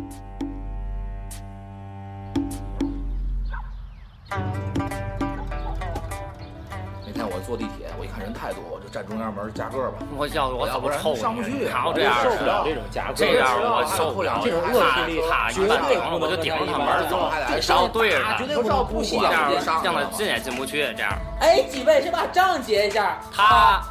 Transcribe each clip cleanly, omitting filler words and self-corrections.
那天我坐地铁，我一看人太多，我就站中央门夹个吧。 我怎么抽上不去？ 他这样受不了这种夹个， 这样我受不了这种恶势力， 他一般顶我就顶着他门走，少对着他， 绝对不让不这样让他进也进不去。这样， 哎，几位先把账结一下。 他。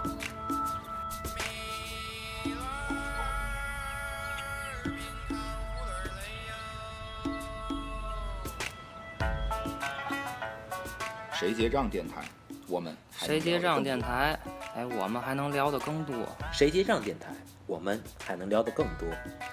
谁结账电台，我们谁结账电台？哎，我们还能聊得更多。 谁结账电台，我们还能聊得更多。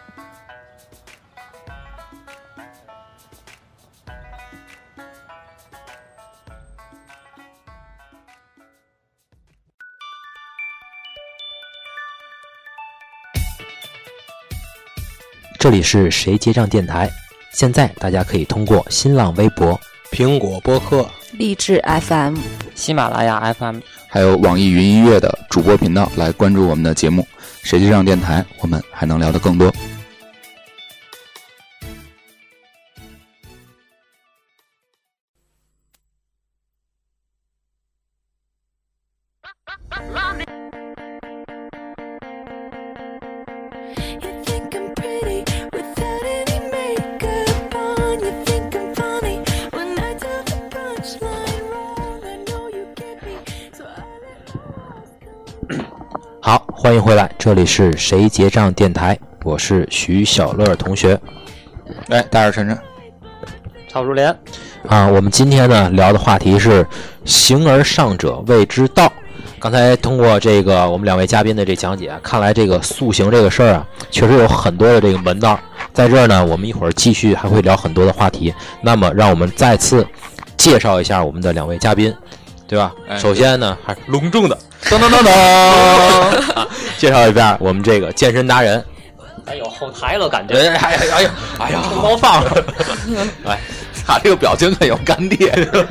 这里是谁结账电台，现在大家可以通过新浪微博、 苹果播客、 励志 FM、 喜马拉雅 FM， 还有网易云音乐的主播频道来关注我们的节目。谁结账电台，我们还能聊得更多。 好，欢迎回来，这里是谁结账电台，我是徐小乐同学。 哎，大家晨晨， 曹竹莲啊，我们今天呢聊的话题是形而上者谓之道。刚才通过这个我们两位嘉宾的这讲解，看来这个塑形这个事儿啊，确实有很多的这个门道。在这儿呢，我们一会儿继续还会聊很多的话题。那么，让我们再次介绍一下我们的两位嘉宾，对吧？首先呢，还是隆重的噔噔噔噔介绍一遍我们这个健身达人。 哎有后台了感觉， 哎呀，冲高放了，哎，他这个表情很有干爹。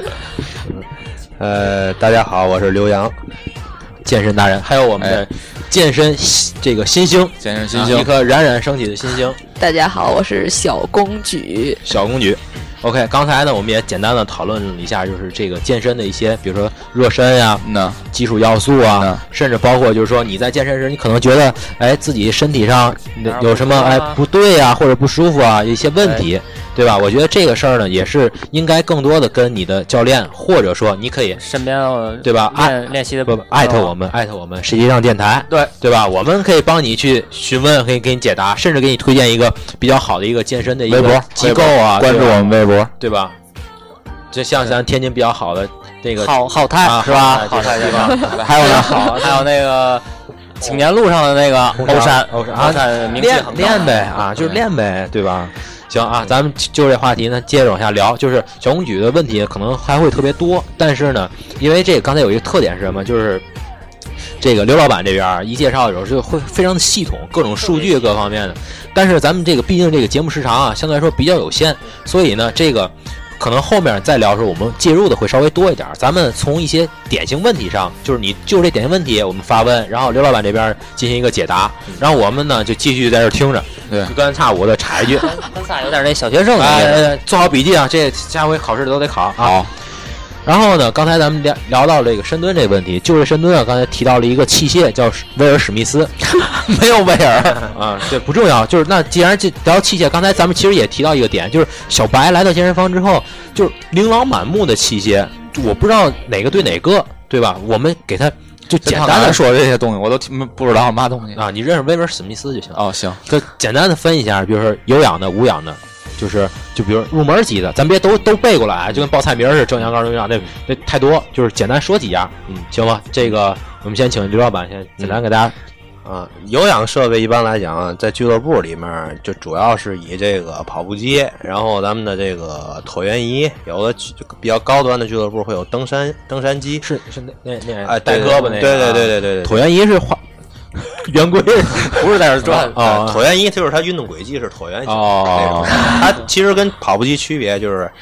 大家好，我是刘洋， 健身达人，还有我们的健身这个新星， 健身新星， 一颗冉冉升起的新星。 大家好，我是小公举。 小公举。OK， 刚才呢，我们也简单的讨论了一下，就是这个健身的一些，比如说热身呀、基础要素啊，甚至包括就是说你在健身时，你可能觉得，哎，自己身体上有什么哎不对啊，或者不舒服啊，一些问题，对吧？我觉得这个事儿呢，也是应该更多的跟你的教练，或者说你可以身边对吧？ 练习的艾特我们谁结账电台，对吧？我们可以帮你去询问，可以给你解答，甚至给你推荐一个比较好的一个健身的一个机构啊， 关注我们微博。 对吧？就像咱天津比较好的那个好泰是吧？好泰地方， 还有呢， 还有那个青年路上的那个欧山名气很高， 练呗啊，就是练呗，对吧？行啊，咱们就这话题呢，接着往下聊。就是小公举的问题可能还会特别多，但是呢，因为这个刚才有一个特点是什么？就是这个刘老板这边一介绍的时候就会非常的系统，各种数据各方面的。但是咱们这个毕竟这个节目时长啊，相对来说比较有限，所以呢，这个可能后面再聊的时候，我们介入的会稍微多一点。咱们从一些典型问题上，就是你就这典型问题我们发问，然后刘老板这边进行一个解答，然后我们呢就继续在这听着， 对， 隔三差五的插一句， 跟仨有点那小学生做好笔记啊，这下回考试都得考啊。 好。 然后呢，刚才咱们聊到这个深蹲这个问题，就是深蹲啊，刚才提到了一个器械叫威尔史密斯，没有威尔啊，这不重要。就是那既然聊器械，刚才咱们其实也提到一个点，就是小白来到健身房之后，就是琳琅满目的器械，我不知道哪个对哪个，对吧？我们给他就简单的说这些东西，我都不知道嘛东西啊。你认识威尔史密斯就行。 哦，行， 就简单的分一下，比如说有氧的、无氧的。就比如入门级的，咱别都背过来，就跟报菜名似的，正阳、高中样，那太多，就是简单说几样，行吧？这个我们先请刘老板先简单给大家。 有氧设备一般来讲，在俱乐部里面就主要是以这个跑步机，然后咱们的这个椭圆仪，有的比较高端的俱乐部会有登山机， 是那带胳膊那个，对， 椭圆仪是圆规， 不是在这转啊。椭圆仪就是它运动轨迹是椭圆形那种。它其实跟跑步机区别就是，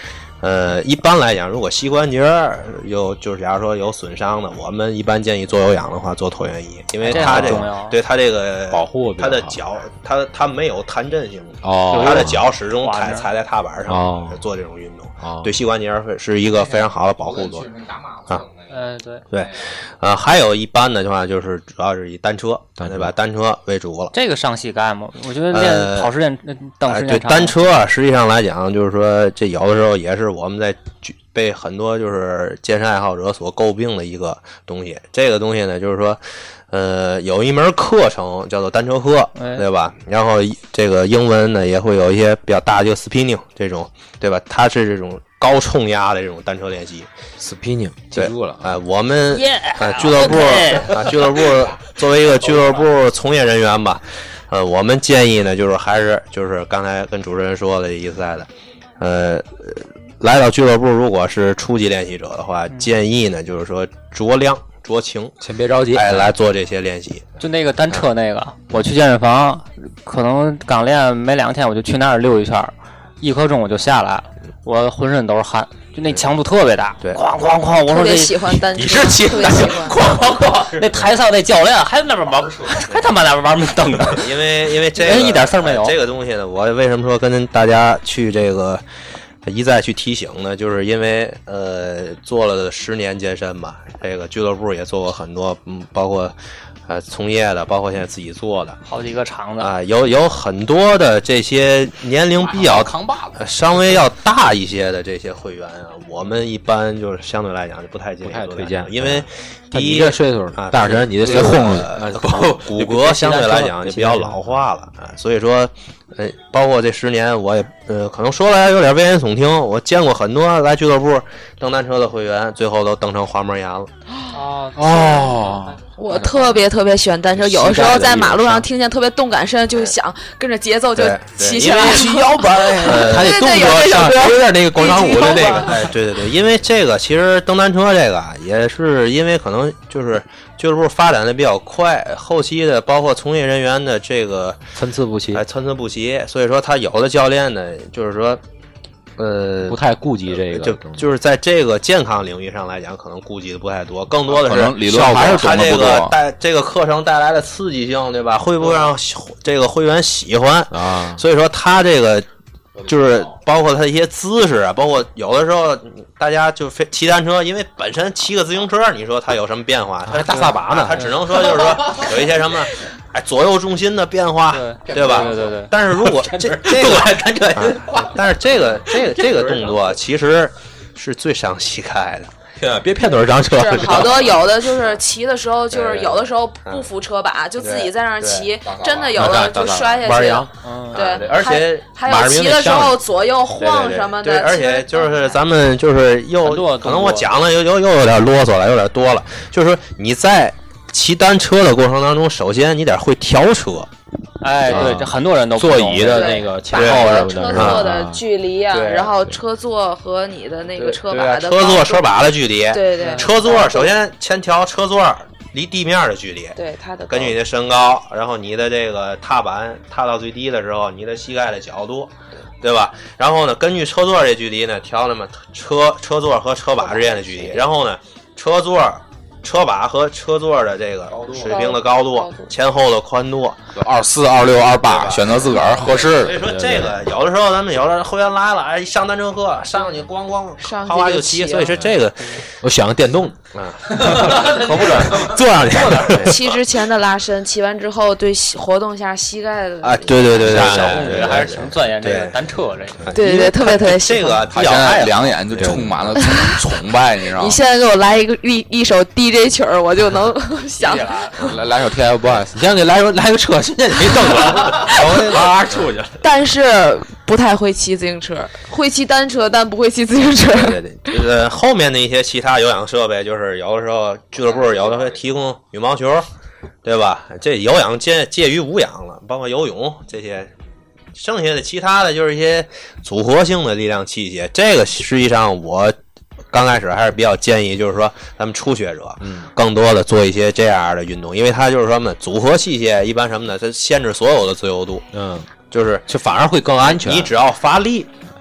一般来讲，如果膝关节就是假如说有损伤的，我们一般建议做有氧的话做椭圆仪，因为它对它这个保护它的脚，它没有弹震性， 哦， 它的脚始终踩在踏板上做这种运动，对膝关节是一个非常好的保护作用啊。对，还有一般的话就是主要是以单车对吧？单车为主了。 这个伤膝盖吗？我觉得练跑时间等时间长。 对，单车啊，实际上来讲，就是说这有的时候也是我们在被很多就是健身爱好者所诟病的一个东西。这个东西呢，就是说，有一门课程叫做单车课，对吧？然后这个英文呢也会有一些比较大的，就 spinning 这种，对吧？它是这种高冲压的这种单车练习 ，spinning 记住了。 我们俱乐部俱乐部作为一个俱乐部从业人员吧，我们建议呢，就是刚才跟主持人说的意思在的，来到俱乐部，如果是初级练习者的话，建议呢就是说酌量酌情， 先别着急， 来做这些练习。 就那个单车那个，我去健身房，可能刚练没2天，我就去那儿溜一圈，1刻钟我就下来了，我浑身都是汗，就那强度特别大， 对， 哐哐哐，我说特别喜欢单车， 你是喜欢，哐哐哐，那台上那教练还在那边玩，还他妈那边玩命蹬呢， 因为这个一点事儿没有。 这个东西呢，我为什么说跟大家去这个一再去提醒呢？就是因为做了10年健身吧，这个俱乐部也做过很多，包括从业的，包括现在自己做的， 好几个厂子啊，有很多的这些年龄比较稍微要大一些的这些会员啊，我们一般就是相对来讲就不太建议推荐， 因为第一这岁数啊， 大人你这轰骨骼相对来讲就比较老化了啊，所以说包括这10年我也可能说来有点危言耸听，我见过很多来俱乐部蹬单车的会员，最后都蹬成滑膜炎了。 哦， 我特别喜欢单车，有的时候在马路上听见特别动感声，就想跟着节奏就骑起来， 骑摇摆，他那动作像有点那个广场舞的那个， 对，因为这个其实蹬单车这个也是因为可能就是俱乐部发展的比较快，后期的包括从业人员的这个参差不齐， 所以说他有的教练呢，就是说。 不太顾及这个， 就是在这个健康领域上来讲，可能顾及的不太多，更多的是理论还是他这个课程带来的刺激性，对吧？会不会让这个会员喜欢啊？ 所以说他这个就是包括他的一些姿势啊，包括有的时候大家就骑单车，因为本身骑个自行车，你说他有什么变化？他是大撒把呢，他只能说就是说有一些什么。左右重心的变化，对吧？ 对。 但是如果这个，但是这个动作其实是最伤膝盖的。 别骗腿上车。 是好多有的就是骑的时候，就是有的时候不扶车把，就自己在那儿骑，真的有的就摔下去。对， 而且还有骑的时候左右晃什么的。 对，而且就是咱们就是可能我讲了有点啰嗦了，有点多了。就是说你在骑单车的过程当中，首先你得会调车。 对，这很多人都座椅的那个前后什么的， 车座的距离啊，然后车座和你的那个车把的车座车把的距离， 对， 车座首先先调车座离地面的距离， 对它的根据你的身高，然后你的这个踏板踏到最低的时候，你的膝盖的角度，对吧？然后呢，根据车座这距离呢，调那么车座和车把之间的距离，然后呢，车把和车座的这个水平的高度，前后的宽度 ，24、26、28，选择自个儿合适。 所以说这个有的时候咱们有的会员来了，上单车课上去咣哗就骑，所以说这个我选个电动可不准坐上去。 骑之前的拉伸，骑完之后对活动一下膝盖的对， 小公主还是挺钻研这个单车这个。 对，特别喜欢。这个他现在两眼就充满了崇拜，你知道吗？ 你现在给我来一首 DJ 曲儿，我就能想来首 TFBOYS， 你先给来个车，现在你没蹬了，我出去了。 但是不太会骑自行车，会骑单车，但不会骑自行车。 对，后面的一些其他有氧设备，就是有的时候俱乐部有的会提供羽毛球，对吧？这有氧介于无氧了，包括游泳这些。剩下的其他的就是一些组合性的力量器械，这个实际上我刚开始还是比较建议，就是说咱们初学者，更多的做一些这样的运动，因为它就是说呢，组合器械一般什么呢？它限制所有的自由度， 就反而会更安全。 你只要发力，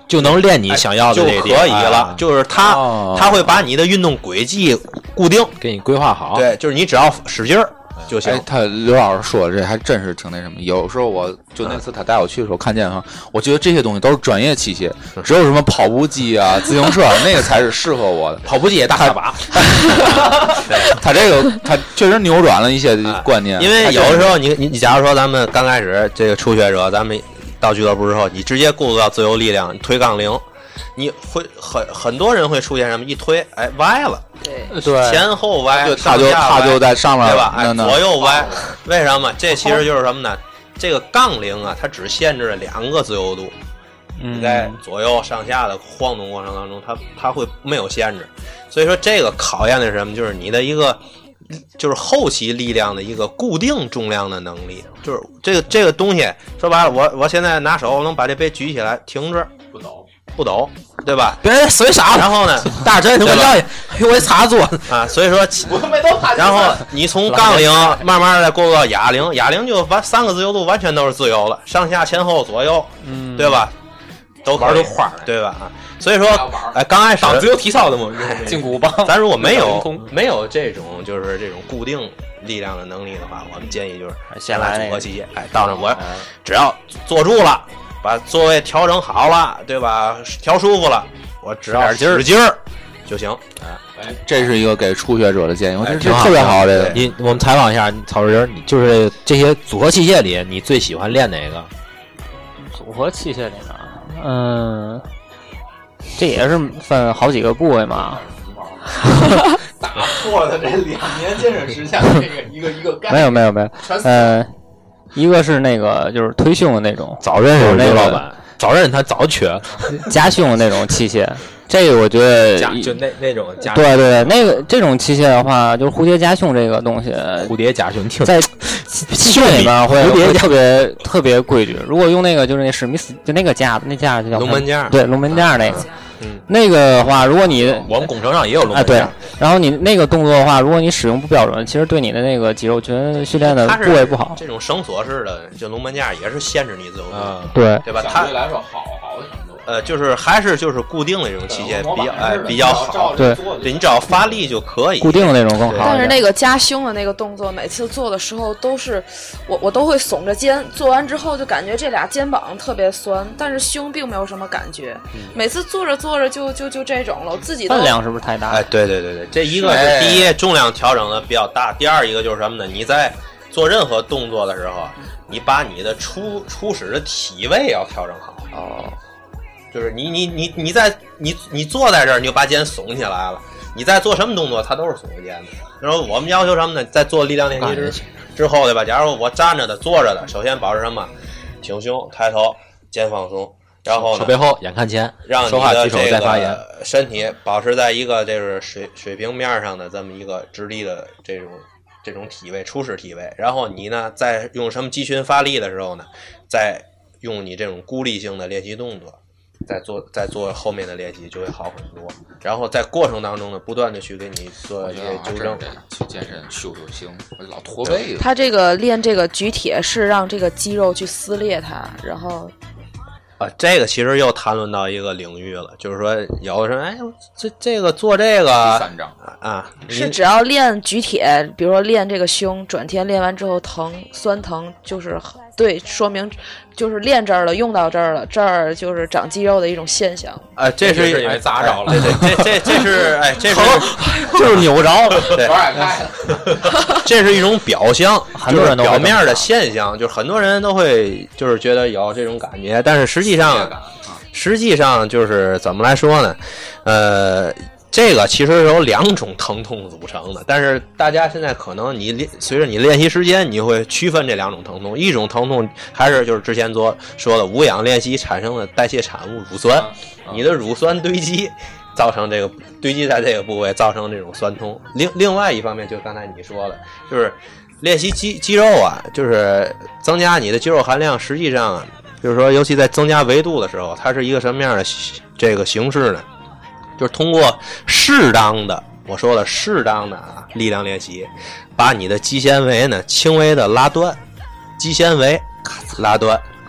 就能练你想要的就这个可以了。就是他会把你的运动轨迹固定， 给你规划好。 对，就是你只要使劲儿就行。 他刘老师说的这还真是挺那什么。有时候我就那次他带我去的时候看见哈，我觉得这些东西都是专业器械，只有什么跑步机啊、自行车那个才是适合我的。 跑步机也大卡把， 他这个他确实扭转了一些观念。 因为有的时候你假如说咱们刚开始这个初学者，咱们到俱乐部之后，你直接过渡到自由力量，推杠铃，你会很多人会出现什么一推，哎歪了。 对， 前后歪， 他就在上面对吧？哎，左右歪，为什么？这其实就是什么呢？这个杠铃啊，它只限制了2个自由度。你在左右上下的晃动过程当中，它会没有限制。所以说，这个考验的是什么？就是你的一个，就是后期力量的一个固定重量的能力。就是这个东西，说白了，我现在拿手能把这杯举起来，停止，不抖，对吧？ 别随傻。 然后呢， 大针我要我插座啊，所以说，然后你从杠铃慢慢的过渡到哑铃，哑铃就3个自由度完全都是自由了，上下前后左右，对吧？都玩都花了，对吧？所以说，哎，刚开始自由体操的嘛， 胫骨棒。 咱如果没有这种就是这种固定力量的能力的话，我们建议就是先来组合器械，哎，到那我只要坐住了。把座位调整好了，对吧？调舒服了，我只要使劲儿就行。 哎，这是一个给初学者的建议，我觉得这特别好。这个， 我们采访一下曹志仁，就是这些组合器械里，你最喜欢练哪个？ 组合器械里呢？这也是分好几个部位嘛。 打破了这2年健身实践的这个一个概念。 没有，一个是那个就是推胸的那种， 早认识那个老板，早认识他早缺夹胸的那种器械，这个我觉得就那种夹对，那个这种器械的话，就是蝴蝶夹胸这个东西， 蝴蝶夹胸在器械里面会特别规矩。如果用那个就是那史密斯就那个架子，那架子叫龙门架， 对，龙门架那个。那个的话，如果你我们工程上也有龙门架， 对，然后你那个动作的话，如果你使用不标准，其实对你的那个肌肉群训练的部位不好。 这种绳索式的就龙门架也是限制你自由度，对吧？ 相对来说好的程度。 就是还是就是固定的这种器械比较好，对，你只要发力就可以， 固定的那种更好。 但是那个夹胸的那个动作，每次做的时候都是我都会耸着肩，做完之后就感觉这俩肩膀特别酸，但是胸并没有什么感觉。每次做着就这种了，我自己分量是不是太大？ 哎，对，这一个是第一重量调整的比较大，第二一个就是什么呢？你在做任何动作的时候，你把你的初始的体位要调整好。就是你坐在这儿，你就把肩耸起来了。你在做什么动作，它都是耸着肩的。然后我们要求什么呢？在做力量练习之后，对吧？假如我站着的、坐着的，首先保持什么？挺胸、抬头、肩放松，然后手背后、眼看前， 让你的这个身体保持在一个就是水平面上的这么一个直立的这种体位，初始体位。然后你呢，在用什么肌群发力的时候呢，再用你这种孤立性的练习动作。再做后面的练习就会好很多，然后在过程当中呢，不断的去给你做一些纠正。 去健身修行，老驼背。 他这个练这个举铁是让这个肌肉去撕裂它，然后这个其实又谈论到一个领域了，就是说有的人哎，这个做这个第3章啊， 是只要练举铁，比如说练这个胸，转天练完之后酸疼，就是对，说明就是练这儿了，用到这儿了，这儿就是长肌肉的一种现象。 这是因为砸着了， 这是哎，这是就是扭着了， 对，这是一种表象，很多人都表面的现象，就是很多人都会就是觉得有这种感觉，但是实际上就是怎么来说呢？这个其实是有2种疼痛组成的，但是大家现在可能随着你练习时间，你会区分这2种疼痛。一种疼痛还是就是之前说的无氧练习产生的代谢产物乳酸，你的乳酸堆积造成这个堆积在这个部位，造成这种酸痛。另外一方面，就刚才你说的，就是练习肌肉啊，就是增加你的肌肉含量。实际上啊，就是说，尤其在增加维度的时候，它是一个什么样的这个形式呢？就是通过适当的力量练习，把你的肌纤维呢轻微的拉断，肌纤维拉断，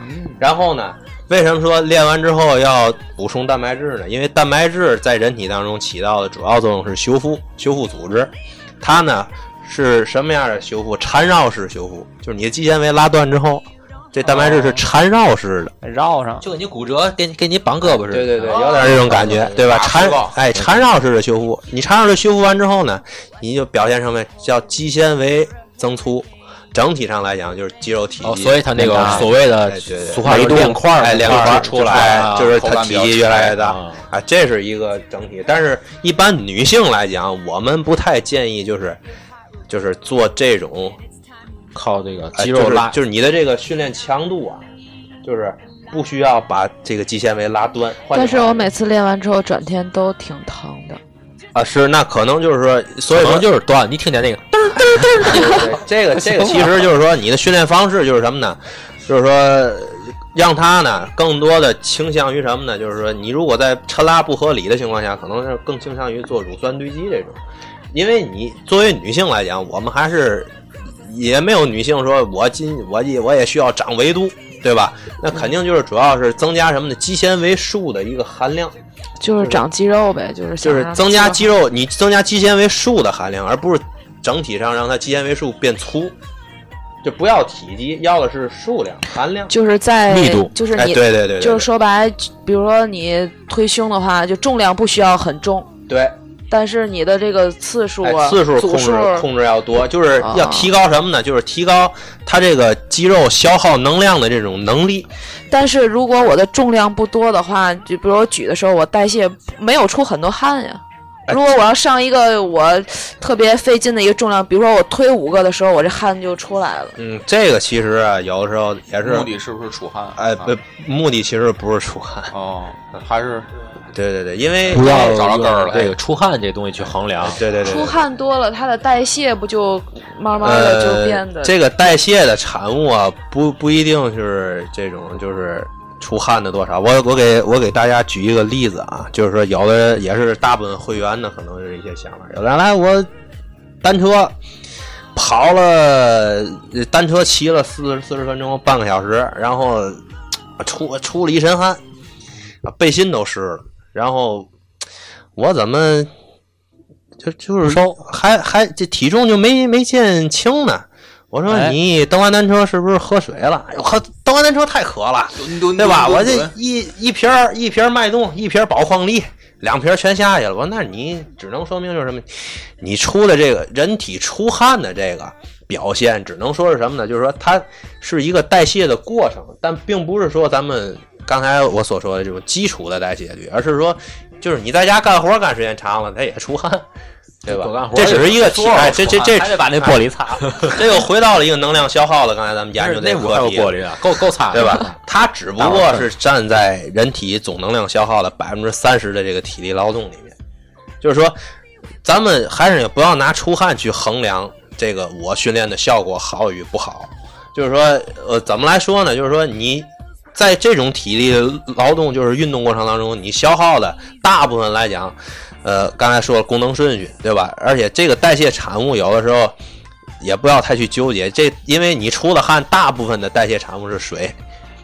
然后呢，为什么说练完之后要补充蛋白质呢？因为蛋白质在人体当中起到的主要作用是修复组织，它呢是什么样的修复？缠绕式修复，就是你的肌纤维拉断之后，这蛋白质是缠绕式的， 绕上， 就跟你骨折给你绑胳膊似的。 对对对，有点这种感觉，对吧？缠绕式的修复，你缠绕式修复完之后呢，你就表现成为叫肌纤维增粗。整体上来讲，就是肌肉体积， 所以它那个所谓的俗话说练块出来，就是它体积越来越大啊，这是一个整体。但是，一般女性来讲，我们不太建议就是做这种靠这个肌肉拉， 就是你的这个训练强度啊，就是不需要把这个肌纤维拉断。 但是我每次练完之后，转天都挺疼的。 啊，是，那可能就是说，所以说就是断。你听见那个这个其实就是说，你的训练方式就是什么呢？就是说，让它呢更多的倾向于什么呢？就是说，你如果在抻拉不合理的情况下，可能是更倾向于做乳酸堆积这种。因为你作为女性来讲，我们还是也没有女性说我也需要长维度，对吧？那肯定就是主要是增加什么呢？肌纤维数的一个含量。 就是长肌肉呗，就是增加肌肉，你增加肌纤维数的含量，而不是整体上让它肌纤维数变粗。就不要体积，要的是数量含量， 就是在密度， 就是你对， 就是说白，比如说你推胸的话，就重量不需要很重， 对。 但是你的这个次数控制要多，就是要提高什么呢？就是提高它这个肌肉消耗能量的这种能力。 但是如果我的重量不多的话，就比如我举的时候，我代谢没有出很多汗呀。如果我要上一个我特别费劲的一个重量，比如说我推5个的时候，我这汗就出来了。 这个其实啊，有的时候也是目的，是不是出汗？ 目的其实不是出汗哦，还是。 对，因为不要找到根儿了。 这个出汗这东西去衡量， 对， 出汗多了，它的代谢不就慢慢的就变得这个代谢的产物啊，不一定是这种就是出汗的多少。我给大家举一个例子啊，就是说有的也是大部分会员呢，可能是一些想法。有的人来我单车跑了，单车骑了40分钟，半个小时，然后出了一身汗，背心都湿了。然后我怎么就是说还这体重就没见轻呢？我说你蹬完单车是不是喝水了？蹬完单车太渴了，对吧？我这一瓶脉动，一瓶宝矿力，2瓶全下去了。我说那你只能说明就是什么？你出的这个人体出汗的这个表现，只能说是什么呢？就是说它是一个代谢的过程，但并不是说咱们刚才我所说的这种基础的代谢率，而是说，就是你在家干活干时间长了，它也出汗，对吧？这只是一个这还得把那玻璃擦。 这又回到了一个能量消耗了。刚才咱们研究这个课题， 玻璃啊，够擦， 对吧？它只不过是站在人体总能量消耗的30%的这个体力劳动里面。就是说，咱们还是不要拿出汗去衡量这个我训练的效果好与不好。就是说，怎么来说呢？就是说你。在这种体力劳动，就是运动过程当中，你消耗的大部分来讲，刚才说了功能顺序，对吧？而且这个代谢产物有的时候也不要太去纠结，因为你出了汗，大部分的代谢产物是水。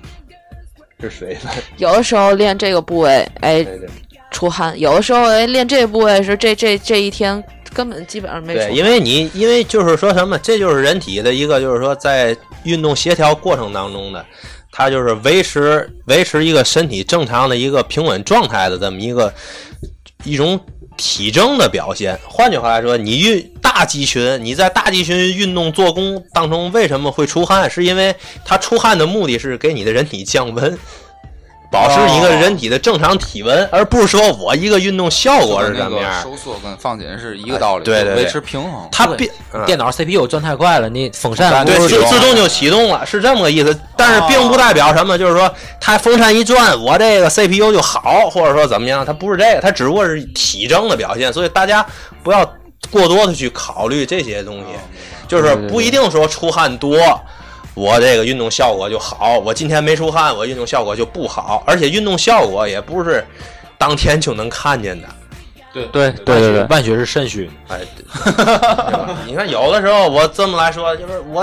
有的时候练这个部位，对出汗；有的时候练这个部位是这一天根本基本上没出汗。 对，因为就是说什么，这就是人体的一个，就是说在运动协调过程当中的。它就是维持一个身体正常的一个平稳状态的这么一种体征的表现。换句话来说，你在大肌群运动做工当中为什么会出汗？是因为它出汗的目的是给你的人体降温，保持一个人体的正常体温，而不是说我一个运动效果是什么样。 收缩跟放紧是一个道理， 对， 维持平衡。 它电脑 CPU 转太快了，你风扇对自动就启动了，是这么个意思。但是并不代表什么，就是说它风扇一转，我这个 CPU 就好，或者说怎么样，它不是这个，它只不过是体征的表现。所以大家不要过多的去考虑这些东西，就是不一定说出汗多。我这个运动效果就好，我今天没出汗，我运动效果就不好，而且运动效果也不是当天就能看见的。 对，万血是肾虚。 对吧？你看有的时候我这么来说，就是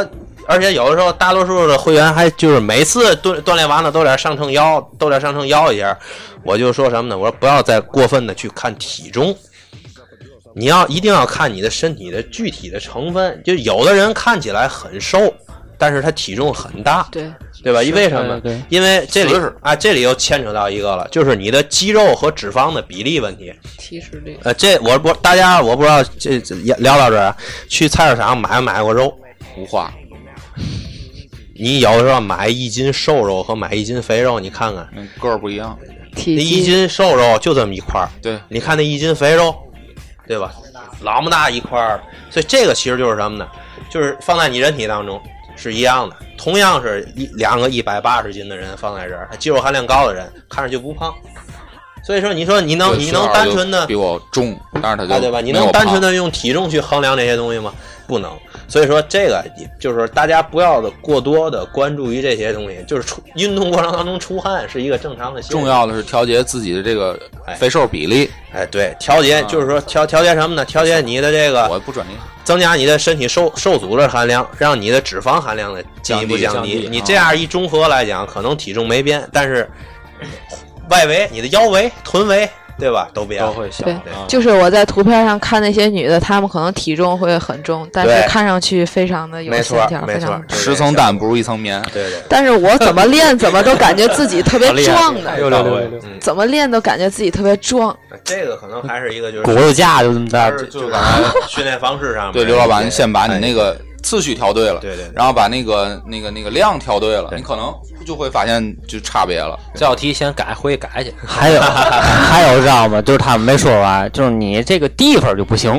而且有的时候大多数的会员还就是每次锻炼完了都得上称腰一下。我就说什么呢？我说不要再过分的去看体重，你一定要看你的身体的具体的成分。就有的人看起来很瘦，但是他体重很大，对吧？为什么？因为这里又牵扯到一个了，就是你的肌肉和脂肪的比例问题。 体脂率。 大家我不知道这聊到这儿，去菜市场买过肉？ 无话。 你有时候买1斤瘦肉和买1斤肥肉，你看看， 个儿不一样。 那1斤瘦肉就这么一块， 对， 你看那1斤肥肉，对吧？老么大一块，所以这个其实就是什么呢？就是放在你人体当中是一样的，同样是两个180斤的人放在这儿，他肌肉含量高的人看着就不胖。所以说，你能单纯的比我重，但是他就对吧？你能单纯的用体重去衡量这些东西吗？不能。所以说，这个就是大家不要过多的关注于这些东西，就是运动过程当中出汗是一个正常的现象。 重要的是调节自己的这个肥瘦比例。 对，调节就是说调节什么呢？调节你的这个， 我不专业， 增加你的身体瘦组织含量，让你的脂肪含量的进一步降低。你这样一综合来讲，可能体重没变，但是外围、你的腰围、臀围，对吧？都变了， 都会小。 对，就是我在图片上看那些女的，她们可能体重会很重，但是看上去非常的有线条， 没错 ，10层蛋不如1层棉。 对。 但是我怎么练，怎么都感觉自己特别壮的，怎么练都感觉自己特别壮。 这个可能还是一个就是骨头架就这么大， 就刚才训练方式上面。 对，刘老板先把你那个次序调对了， 对， 然后把那个量调对了，你可能就会发现就差别了。 这道题先回去改去。 还有知道吗？就是他们没说完，就是你这个地方就不行，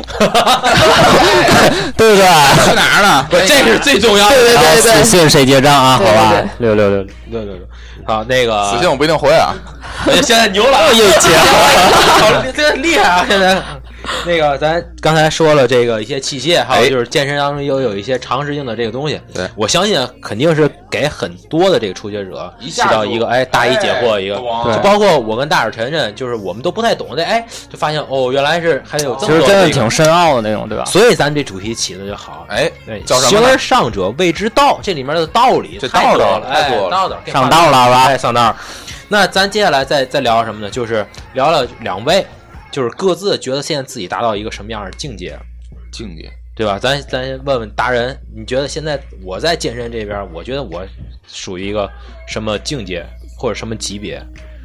对不对？ 去哪儿呢？ 这是最重要的。 对，私信谁结账啊？好吧 ，666。好，那个私信我不一定回啊。 现在牛了，又结了，这厉害啊！现在。那个，咱刚才说了这个一些器械，还有就是健身当中又有一些常识性的这个东西。 对， 我相信肯定是给很多的这个初学者起到一个答疑解惑一个，就包括我跟大耳晨晨，就是我们都不太懂的，就发现哦，原来是还有这么多。 其实真的挺深奥的那种，对吧？ 所以咱这主题起的就好， 对，叫什么？ 形而上者谓之道，这里面的道理太多了，道上道了吧？ 上道。那咱接下来再聊什么呢？就是聊了2位。就是各自觉得现在自己达到一个什么样的境界，对吧？咱问问达人，你觉得现在我在健身这边，我觉得我属于一个什么境界或者什么级别？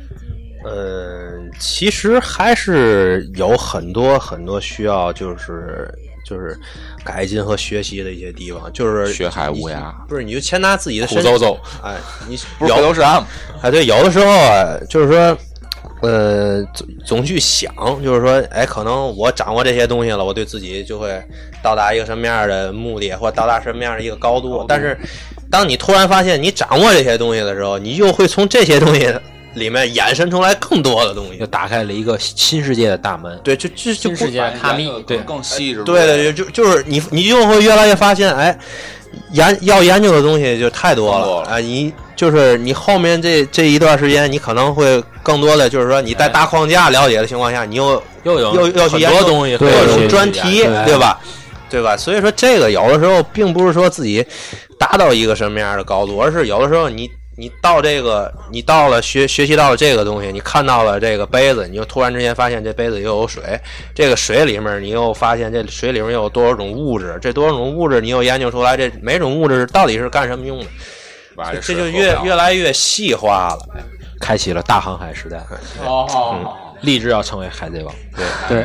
其实还是有很多需要就是改进和学习的一些地方，就是学海无涯， 不是你就先拿自己的身体走， 你不是回头是岸， 对，有的时候就是说。总去想，就是说，可能我掌握这些东西了，我对自己就会到达一个什么样的目的，或者到达什么样的一个高度。但是，当你突然发现你掌握这些东西的时候，你又会从这些东西里面衍生出来更多的东西， 就打开了一个新世界的大门。 对，就新世界探秘， 对，更细致。 对，就是你就会越来越发现，要研究的东西就太多了你后面这一段时间，你可能会更多的就是说你在大框架了解的情况下，你又去研究东西， 各种专题，对吧？所以说这个有的时候并不是说自己达到一个什么样的高度，而是有的时候你到了学习到了这个东西，你看到了这个杯子，你就突然之间发现这杯子又有水，这个水里面你又发现这水里面又有多少种物质，这多少种物质你又研究出来，这每种物质到底是干什么用的，这就越来越细化了， 开启了大航海时代。立志要成为海贼王。 对，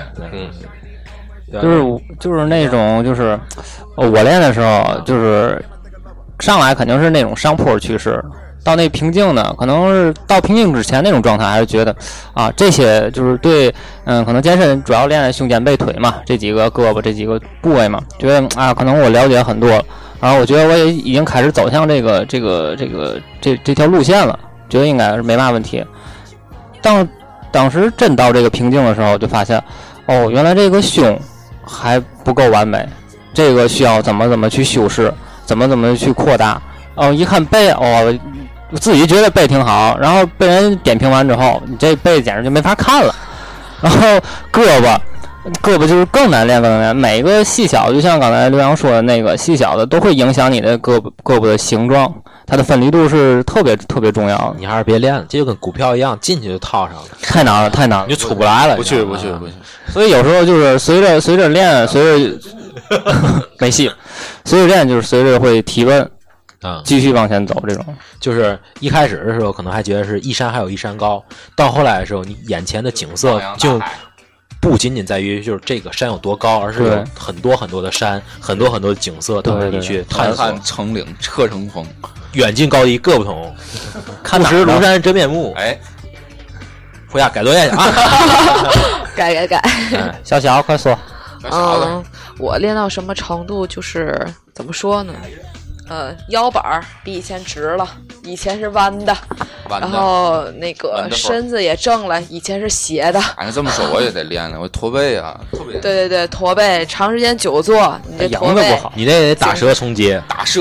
就是那种就是我练的时候，就是上来肯定是那种上坡趋势。到那瓶颈呢，可能是到瓶颈之前那种状态，还是觉得这些就是对，可能健身主要练胸肩背腿嘛，这几个胳膊这几个部位嘛，觉得可能我了解很多了，然后我觉得我也已经开始走向这条路线了，觉得应该是没嘛问题。当时真到这个瓶颈的时候，就发现原来这个胸还不够完美，这个需要怎么去修饰，怎么去扩大。一看背我自己觉得背挺好，然后被人点评完之后，你这背简直就没法看了。然后胳膊， 胳膊就是更难练，更难练。每个细小，就像刚才刘洋说的那个细小的，都会影响你的胳膊的形状，它的分离度是特别特别重要的。 你还是别练了，这就跟股票一样，进去就套上了， 太难了，太难了， 你就出不来了。 不去。 所以有时候就是随着练，随着没戏，随着练就是随着会提问。继续往前走，这种就是一开始的时候可能还觉得是一山还有一山高，到后来的时候，你眼前的景色就不仅仅在于就是这个山有多高，而是有很多很多的山，很多很多的景色等着你去探索。 成岭侧成峰， 远近高低各不同，看识庐山真面目。哎，回家改作业去啊！ 改。 小小快说。 我练到什么程度？就是怎么说呢？腰板比以前直了，以前是弯的，然后那个身子也正了，以前是斜的。 按这么说，我也得练了，我驼背啊。 对，驼背，长时间久坐，你这驼背不好， 你这得打折重接，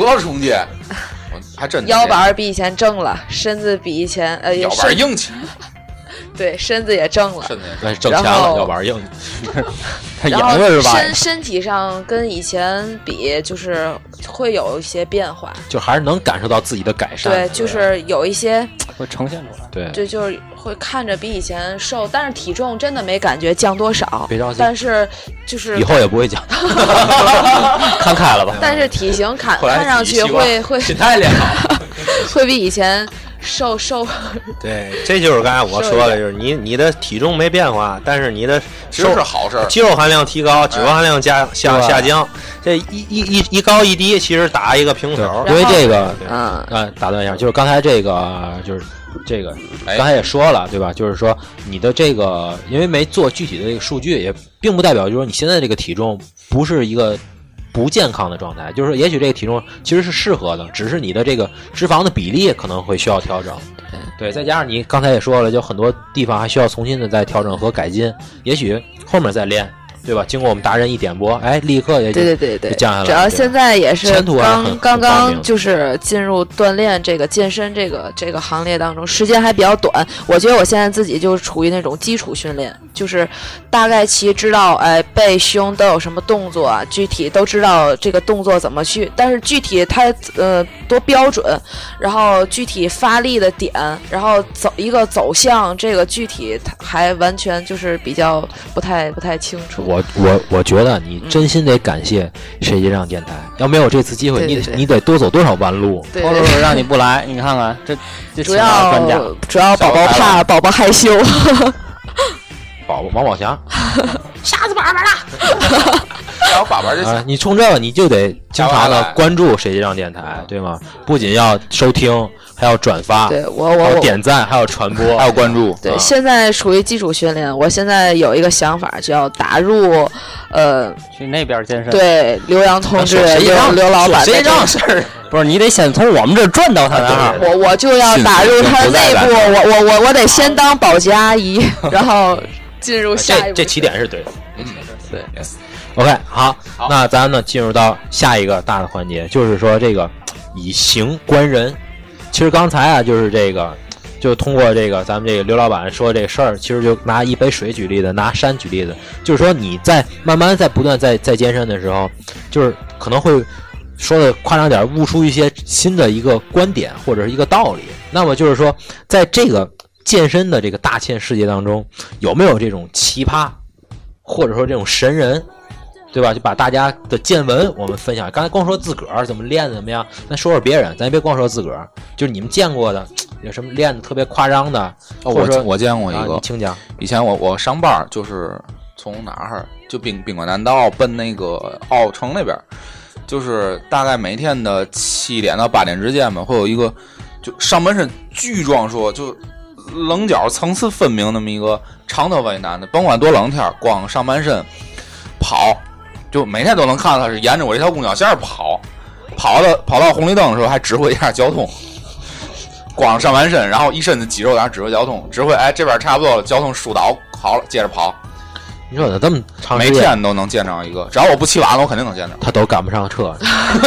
还真的。 腰板比以前正了，身子比以前腰板硬气。 对，身子也正了， 挣钱了，腰板硬。 然后身体上跟以前比，就是会有一些变化， 就还是能感受到自己的改善。 对，就是有一些会呈现出来。 对， 就是会看着比以前瘦，但是体重真的没感觉降多少。 别着急， 但是就是以后也不会降，看开了吧。 但是体型看上去会心态练好， 会比以前。瘦， 对，这就是刚才我说的，就是你的体重没变化，但是你的其实是好事， 肌肉含量提高，脂肪含量下降，这一高一低，其实打一个平手。 因为这个，打断一下，就是刚才这个，就是这个，刚才也说了，对吧？就是说你的这个，因为没做具体的这个数据，也并不代表就是说你现在这个体重不是一个不健康的状态，就是说也许这个体重其实是适合的，只是你的这个脂肪的比例可能会需要调整。对，再加上你刚才也说了，就很多地方还需要重新的再调整和改进，也许后面再练，对吧？经过我们达人一点拨，哎，立刻也对降下来。 主要现在也是刚刚就是进入锻炼这个健身这个行列当中，时间还比较短。我觉得我现在自己就处于那种基础训练，就是大概其知道背胸都有什么动作啊，具体都知道这个动作怎么去，但是具体它多标准，然后具体发力的点，然后走向，这个具体还完全就是比较不太清楚。 我觉得你真心得感谢谁接上电台，要没有这次机会，你得多走多少弯路。 对， 让你不来，你看看这主要宝宝怕，宝宝害羞。 王宝强， 瞎子板了。 然后粑粑就你冲这个你就得经常的关注谁接上电台，对吗？不仅要收听，还要转发， 对我点赞，还要传播， 还有关注。 对，现在属于基础训练。我现在有一个想法，就要打入去那边健身。 对，刘洋同志，刘老板， 谁让事儿？不是，你得先从我们这儿转到他那儿。 我就要打入他内部，我得先当保洁阿姨，然后进入下一步。 这起点是对的。对。OK， 好，那咱呢进入到下一个大的环节，就是说这个以形观人。其实刚才啊，就是这个，就通过这个咱们这个刘老板说这个事儿，其实就拿一杯水举例子，拿山举例子，就是说你在慢慢在不断在健身的时候，就是可能会说的夸张点，悟出一些新的一个观点或者是一个道理。那么就是说，在这个健身的这个大千世界当中，有没有这种奇葩，或者说这种神人？对吧？就把大家的见闻我们分享。刚才光说自个儿怎么练的怎么样，那说说别人，咱也别光说自个儿。就是你们见过的，有什么练的特别夸张的？ 我见过一个， 你请讲。 以前我上班就是从哪儿就宾馆南道奔那个奥城那边，就是大概每天的7点到8点之间吧，会有一个就上半身巨壮硕，就棱角层次分明那么一个长头发一男的，甭管多冷天，光上半身跑。就每天都能看到他是沿着我这条公交线跑到红绿灯的时候还指挥一下交通，光上半身，然后一身的肌肉在那指挥交通，指挥这边差不多了，交通疏导好了，接着跑。 你说他这么长时间， 每天都能见着一个，只要我不骑晚了，我肯定能见着。 他都赶不上车，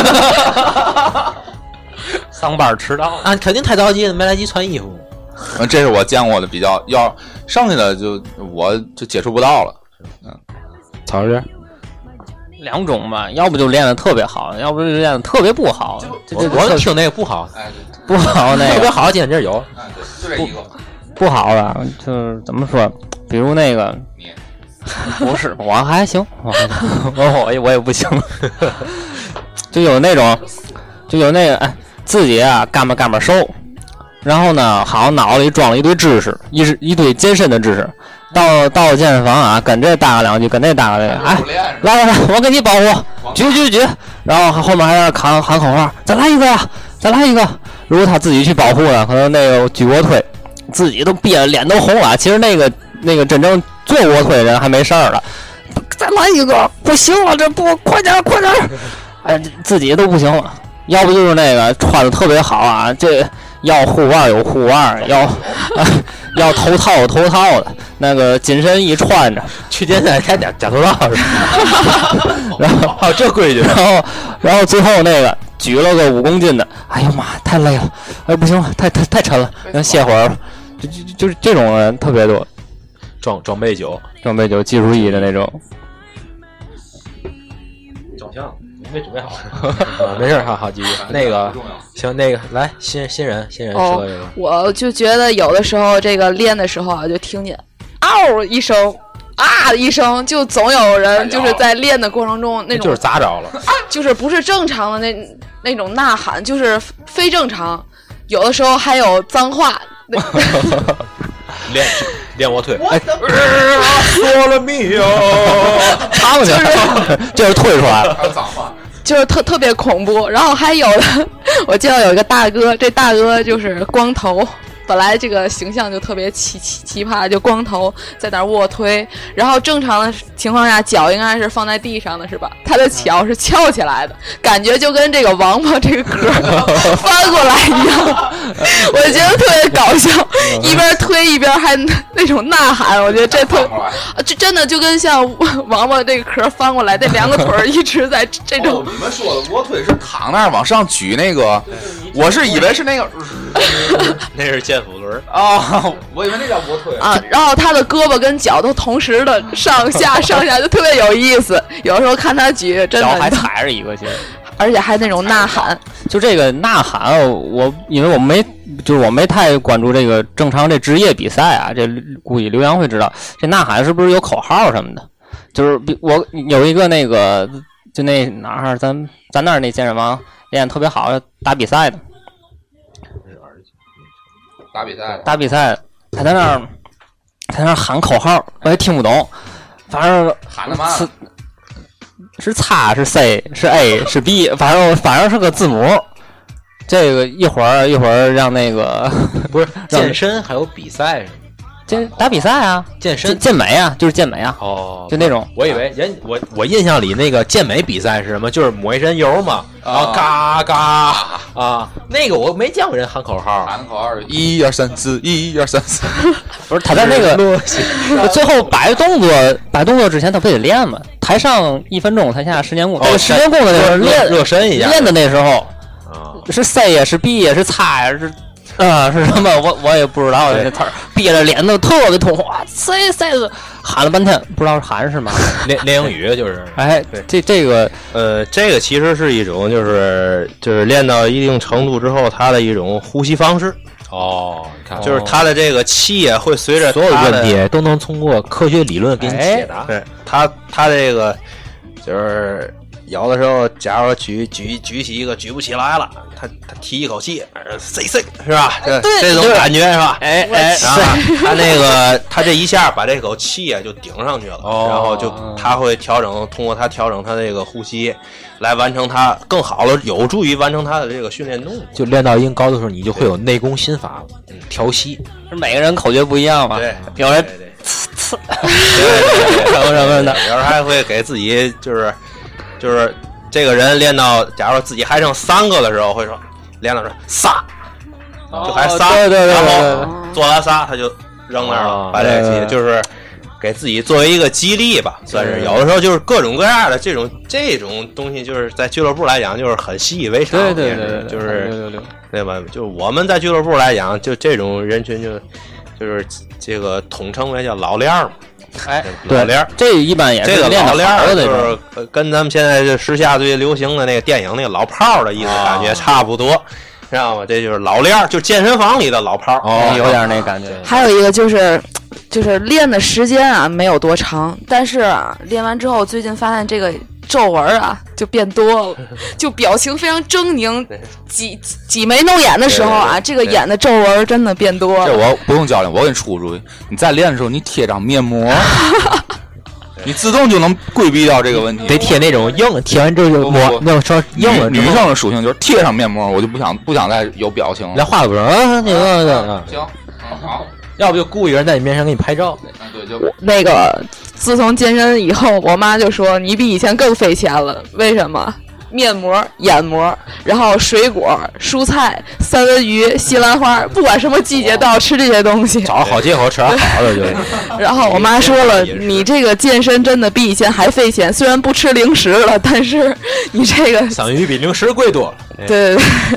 上班迟到啊，肯定太着急了，没来及穿衣服。 这是我见过的比较，要剩下的我就接触不到了。 曹老师， 两种吧，要不就练得特别好，要不就练得特别不好。 我听那个不好， 哎， 不好那个特别好，今天这有。 哎，对，就这一个。 不好的，就是怎么说，比如那个你不是我还行，我也不行，就有那个哎，自己啊干巴瘦，然后呢，好像脑子里装了一堆知识，一堆健身的知识。到健身房啊，跟这搭个两句，跟那搭个这个，哎，来，我给你保护，举，然后后面还在喊口号，再来一个呀，再来一个。如果他自己去保护了，可能那个举卧推，自己都憋着脸都红了。其实那个真正做卧推的人还没事儿了，再来一个，不行了，这不快点，哎，自己都不行了。要不就是那个穿的特别好啊，这要护腕有护腕，要头套有头套的，那个紧身衣穿着， 去健身还戴假头套是吧？ 然后还有这规矩， 然后最后那个举了个5公斤的，哎呀妈，太累了，哎不行了，太沉了，让歇会儿吧。就是这种人特别多， 装备酒技术1的那种。 照相没准备好，没事，好继续。那个行，那个来新人说这个。 我就觉得有的时候这个练的时候啊，就听见嗷一声。啊一声，就总有人就是在练的过程中那种就是砸着了， 就是不是正常的那种呐喊，就是非正常，有的时候还有脏话。 练卧推， 哎，说了没有？ 唱去，就是退出来了， 还有脏话。 就是特别恐怖。然后还有的，我见到有一个大哥，这大哥就是光头。本来这个形象就特别奇葩，就光头在那卧推，然后正常的情况下脚应该是放在地上的，是吧？他的脚是翘起来的，感觉就跟这个王八这个壳翻过来一样，我觉得特别搞笑，一边推一边还那种呐喊，我觉得这真的就跟像王八这个壳翻过来，这2个腿一直在这种。 你们说的卧推是躺那儿往上举那个，我是以为是那个， 那是健腹轮啊，我以为那叫卧推啊。然后他的胳膊跟脚都同时的上下，就特别有意思。有时候看他举，真的脚还踩着一个， 而且还那种呐喊。 就这个呐喊，因为我没太关注这个正常这职业比赛啊，这估计刘洋会知道，这呐喊是不是有口号什么的？就是我有一个那个，就那哪儿咱那儿那健身房练特别好，打比赛的。打比赛，他在那儿喊口号，我也听不懂，反正喊的嘛， 是叉是 C 是 A 是 B， 反正是个字母。这个一会儿让那个不是健身还有比赛是吗？ 打比赛啊，健美啊，就是健美啊。 哦， 就那种。 我以为我印象里那个健美比赛是什么？就是抹一身油嘛，然后嘎嘎啊，那个我没见过人喊口号。 喊口号是1、2、3、4， 1、2、3、4。 不是他在那个最后摆动作之前他不得练吗？台上1分钟，台下10年功。这个10年功的那时候热身一下， 练的那时候是 C 呀，是 B 呀，是叉呀，是。是什么？我也不知道这词儿，憋着脸都特别痛，哇塞喊了半天，不知道是喊是吗？ 练英语就是， 哎，这个这个其实是一种就是练到一定程度之后，它的一种呼吸方式。 哦，你看， 就是它的这个气也会随着所有问题都能通过科学理论给你解答。 对，它这个就是有的时候，假如举起一个举不起来了，他提一口气，C 是吧？这种感觉是吧？ 哎， 然后他这一下把这口气啊就顶上去了，然后就他会通过他调整他这个呼吸，来完成他更好的，有助于完成他的这个训练动作。 就练到一定高度的时候，你就会有内功心法调息。 每个人口诀不一样嘛， 对， 有人什么的，有人还会给自己就是这个人练到，假如自己还剩3个的时候，会说练到撒，就还撒， 对， 然后做完撒他就扔那儿了，把这个气就是给自己作为一个激励吧，算是有的时候就是各种各样的这种东西，就是在俱乐部来讲就是很习以为常， 对， 就是对吧？就是我们在俱乐部来讲，就这种人群就是这个统称为叫老练嘛。 哎， 老练儿。 这一般也是这个练老练儿的好的那就种。 是跟咱们现在这时下最流行的那个电影那个老炮儿的意思感觉差不多，知道吗？这就是老练儿，就健身房里的老炮儿。 哦，有点那感觉。 还有一个就是练的时间啊没有多长，但是啊练完之后，最近发现这个皱纹啊就变多了，就表情非常狰狞，挤眉弄眼的时候啊，这个眼的皱纹真的变多这了。 我不用教练，我给你出个主意，你在练的时候你贴张面膜，你自动就能规避掉这个问题。 得贴那种硬，贴完之后就不抹那种稍硬了之后。 女生的属性就是贴上面膜，我就不想再有表情了。 连话都不说啊，那个行，好， 要不就雇一个人在你面前给你拍照。 对，就那个自从健身以后，我妈就说你比以前更费钱了，为什么？面膜、眼膜，然后水果、蔬菜、三文鱼、西兰花，不管什么季节都要吃这些东西。 找好借口吃点好的就。 然后我妈说了，你这个健身真的比以前还费钱，虽然不吃零食了，但是你这个三文鱼比零食贵多了。 对。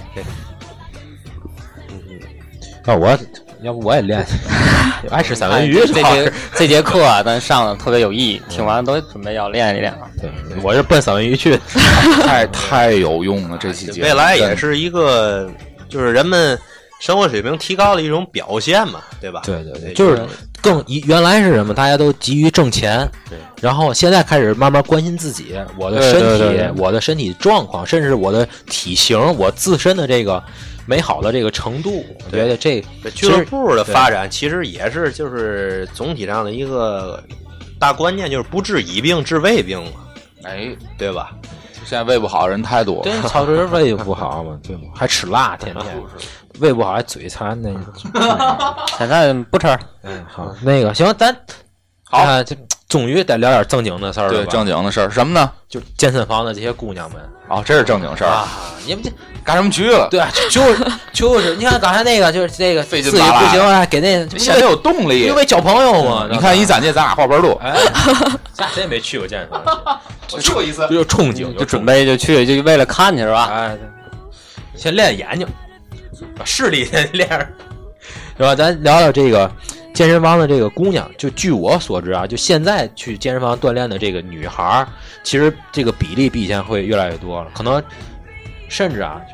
那要不我也练，爱吃三文鱼。 这节课啊，咱上的特别有意义，听完都准备要练一练了。 对，我是奔三文鱼去的， 太有用了。这期节目未来也是一个，就是人们生活水平提高的一种表现嘛，对吧？ 对，就是原来是什么？大家都急于挣钱，然后现在开始慢慢关心自己，我的身体， 对我的身体状况，甚至我的体型，我自身的这个美好的这个程度，我觉得这俱乐部的发展其实也是就是总体上的一个大观念，就是不治已病治未病嘛， 哎， 对吧？ 现在胃不好人太多了， 对，操持胃不好嘛，对吗？还吃辣，天天胃不好还嘴馋那。 现在不吃。 好，那个行，咱好，这终于得聊点正经的事儿了。 对，正经的事儿什么呢？ 就健身房的这些姑娘们。 哦，这是正经事儿啊！你们这干什么局了？ 对，就是，你看刚才那个，就是这个费劲自己不行啊，给那显得有动力， 因为交朋友嘛。 你看一攒这咱俩话本多。 哎，咱谁也没去过健身房， 我去过一次， 就有憧憬， 就准备就去，就为了看去是吧？ 哎，先练眼睛，把视力先练上，是吧？咱聊聊这个健身房的这个姑娘，就据我所知啊，就现在去健身房锻炼的这个女孩，其实这个比例比以前会越来越多了，可能甚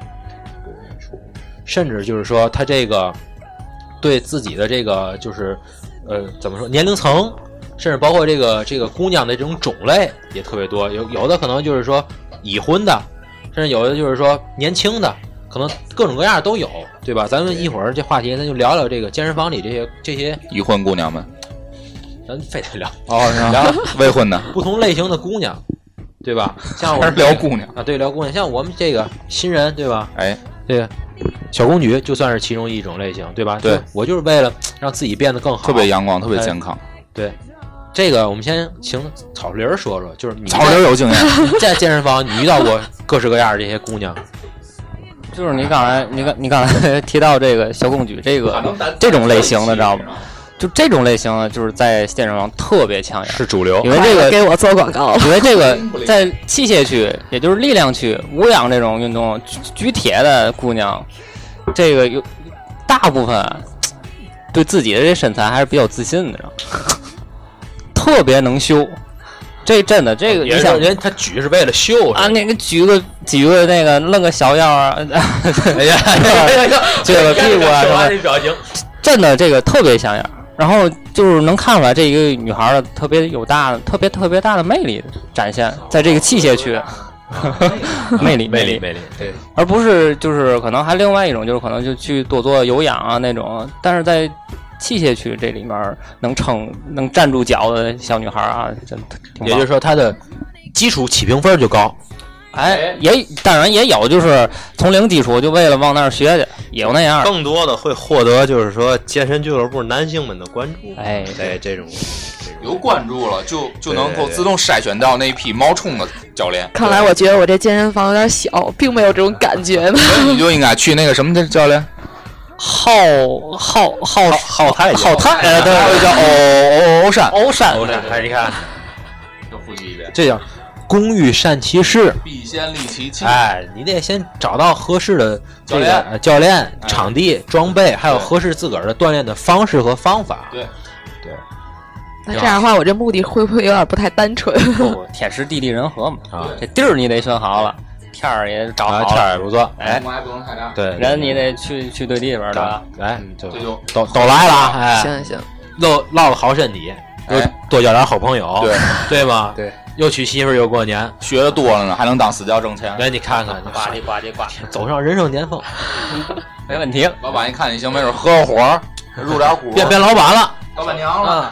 至就是说，她这个对自己的这个就是怎么说年龄层，甚至包括这个姑娘的这种种类也特别多，有的可能就是说已婚的，甚至有的就是说年轻的。可能各种各样都有，对吧？咱们一会儿这话题，咱就聊聊这个健身房里这些已婚姑娘们， 咱非得聊聊未婚的不同类型的姑娘，对吧？像我们聊姑娘啊，对，聊姑娘，像我们这个新人，对吧？ 哎， 这个小公举就算是其中一种类型，对吧？ 对， 我就是为了让自己变得更好， 特别阳光，特别健康。 对，这个我们先请草林说说，就是你草林有经验， 在健身房你遇到过各式各样的这些姑娘。 就是你刚才提到这个小公举这种类型的，知道吗？就这种类型的，就是在健身房特别抢眼， 是主流。 因为这个给我做广告， 因为这个在器械区，也就是力量区、无氧这种运动，举铁的姑娘，这个有大部分对自己的这身材还是比较自信的，特别能修。这真的，这个你想， 人他举是为了秀啊，那个举个那个弄个小腰啊， 哎呀， 撅个屁股啊，什么这表情， 真的这个特别像样。然后就是能看出来这一个女孩的特别大的魅力展现在这个器械区，魅力， 对， 而不是就是可能还另外一种就是可能就去多做有氧啊那种，但是在器械区这里面能站住脚的小女孩啊，真挺棒。 也就是说她的基础起评分就高。 哎，当然也有，就是从零基础就为了往那儿学去，也有那样。 更多的会获得就是说健身俱乐部男性们的关注。 哎， 这种有关注了，就能够自动筛选到那批冒充的教练。 看来我觉得我这健身房有点小，并没有这种感觉呢。 所以你就应该去那个什么的教练， 浩泰， 对，叫欧山， 哎，你看， 又复习一遍， 这叫工欲善其事， 必先利其器。 哎，你得先找到合适的这个教练、场地、装备，还有合适自个儿的锻炼的方式和方法。 对。 那这样的话，我这目的会不会有点不太单纯？ 不，天时地利人和嘛。 啊， 这地儿你得选好了，天儿也找好了， 天儿也不错， 哎， 还不能太大。 对， 人你得去对地方的。 哎，就这就都来了，哎， 行行， 都落个好身体，又哎多交点好朋友， 对对吗？ 对， 又娶媳妇儿又过年， 学的多了呢，还能当私教挣钱。 哎，你看看， 呱唧呱唧呱， 走上人生巅峰， 没问题了。 老板一看你行，没准合个伙儿，入点股， 变老板了， 老板娘了。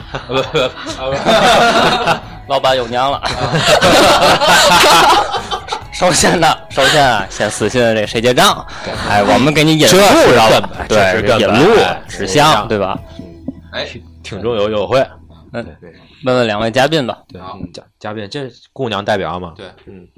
老板有娘了。首先啊，先私信这谁结账，哎，我们给你引路，然后对引路指向，对吧？ 哎， 听众有优惠。 问问两位嘉宾吧。 对，嘉宾，这姑娘代表嘛？ 对，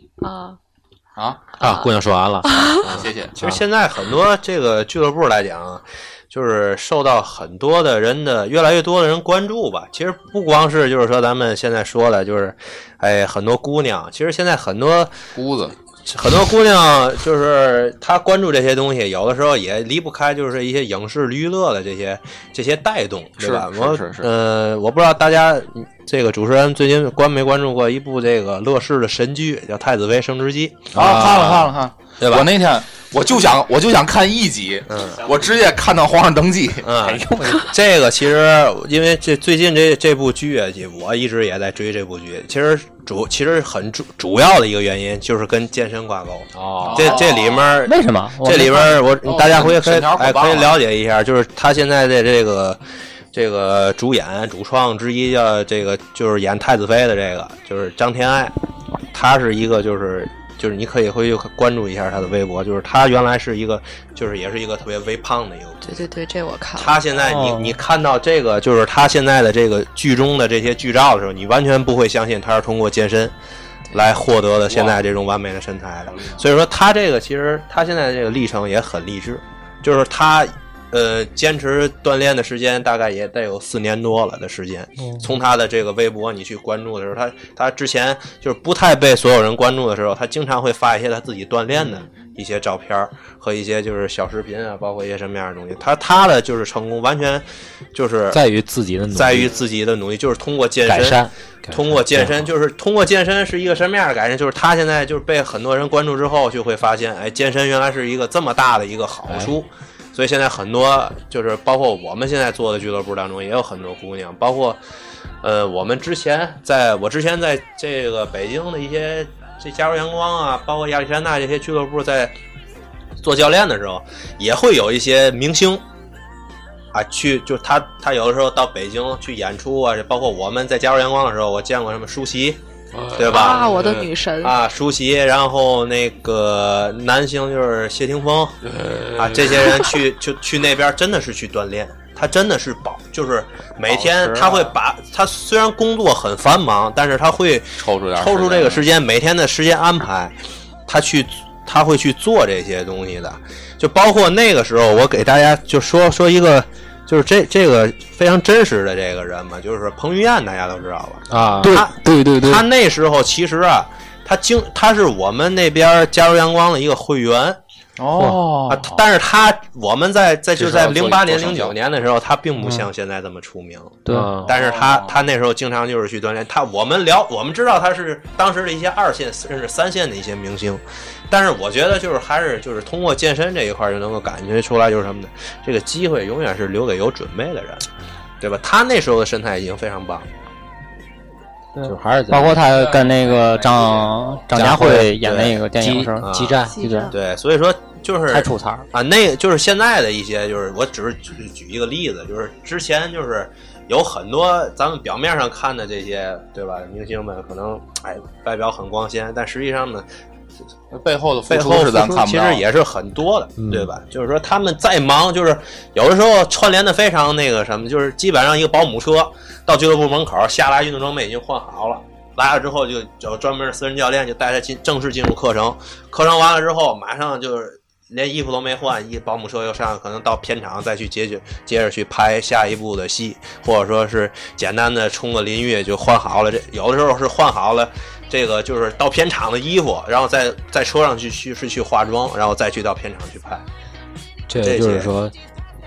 姑娘说完了， 谢谢。 其实现在很多这个俱乐部来讲，就是受到很多的人的越来越多的人关注吧。其实不光是就是说咱们现在说的，就是很多姑娘，其实现在很多姑娘就是她关注这些东西，有的时候也离不开就是一些影视娱乐的这些带动，对吧？我不知道大家这个主持人最近关没关注过一部这个乐视的神剧，叫《太子妃升职记》 啊？看了， 对吧？ 我那天我就想看1集，我直接看到皇上登基。 这个其实因为最近这部剧，我一直也在追这部剧。其实很主要的一个原因就是跟健身挂钩。 哦， 这里面为什么？ 这里面大家可以了解一下，就是他现在的这个主创之一叫这个就是演太子妃的这个就是张天爱，他是一个就是你可以回去关注一下他的微博，就是他原来是一个就是也是一个特别微胖的一个。 对，这我看了。 他现在你看到这个就是他现在的这个剧中的这些剧照的时候，你完全不会相信他是通过健身来获得的现在这种完美的身材的。所以说他这个其实他现在这个历程也很励志，就是他坚持锻炼的时间大概也得有4年多了的时间。从他的这个微博你去关注的时候，他之前就是不太被所有人关注的时候，他经常会发一些他自己锻炼的一些照片和一些就是小视频啊，包括一些什么样的东西。他的就是成功完全就是在于自己的努力， 就是通过健身改善。 通过健身，就是通过健身是一个什么样的改善？就是他现在就是被很多人关注之后，就会发现，健身原来是一个这么大的一个好处。所以现在很多就是包括我们现在做的俱乐部当中，也有很多姑娘，包括我之前在这个北京的一些这加州阳光啊，包括亚历山大这些俱乐部在做教练的时候，也会有一些明星。就是他有的时候到北京去演出啊，包括我们在加州阳光的时候，我见过什么舒淇，对吧？ 我的女神舒淇，然后那个男星就是谢霆锋这些人去那边真的是去锻炼，他真的是就是每天他会把他虽然工作很繁忙，但是他会抽出这个时间，每天的时间安排，他会去做这些东西的。就包括那个时候，我给大家就说一个，就是这个非常真实的这个人嘛，就是彭于晏，大家都知道吧？ 啊， 对， 他那时候其实他是我们那边加州阳光的一个会员。但是我们在08年、09年的时候，他并不像现在这么出名。 对， 但是他那时候经常就是去锻炼。我们知道他是当时的一些2线甚至3线的一些明星，但是我觉得还是通过健身这一块就能够感觉出来，就是什么呢？这个机会永远是留给有准备的人，对吧？他那时候的身材已经非常棒。 就还是包括他跟那个张家辉演那个电影是激战， 对，所以说就是太出彩那就是现在的一些，就是我只是举一个例子，就是之前就是有很多咱们表面上看的这些，对吧？明星们可能外表很光鲜，但实际上呢， 背后的付出是咱看不到， 其实也是很多的，对吧？就是说他们再忙，就是有的时候串联的非常那个什么，就是基本上一个保姆车到俱乐部门口下来，运动装备已经换好了，来了之后就找专门的私人教练就带他正式进入课程，课程完了之后马上就是连衣服都没换，保姆车又上，可能到片场再去接着去拍下一部的戏，或者说是简单的冲个淋浴就换好了，有的时候是换好了。这个就是到片场的衣服，然后在车上去化妆，然后再去到片场去拍。 这就是说，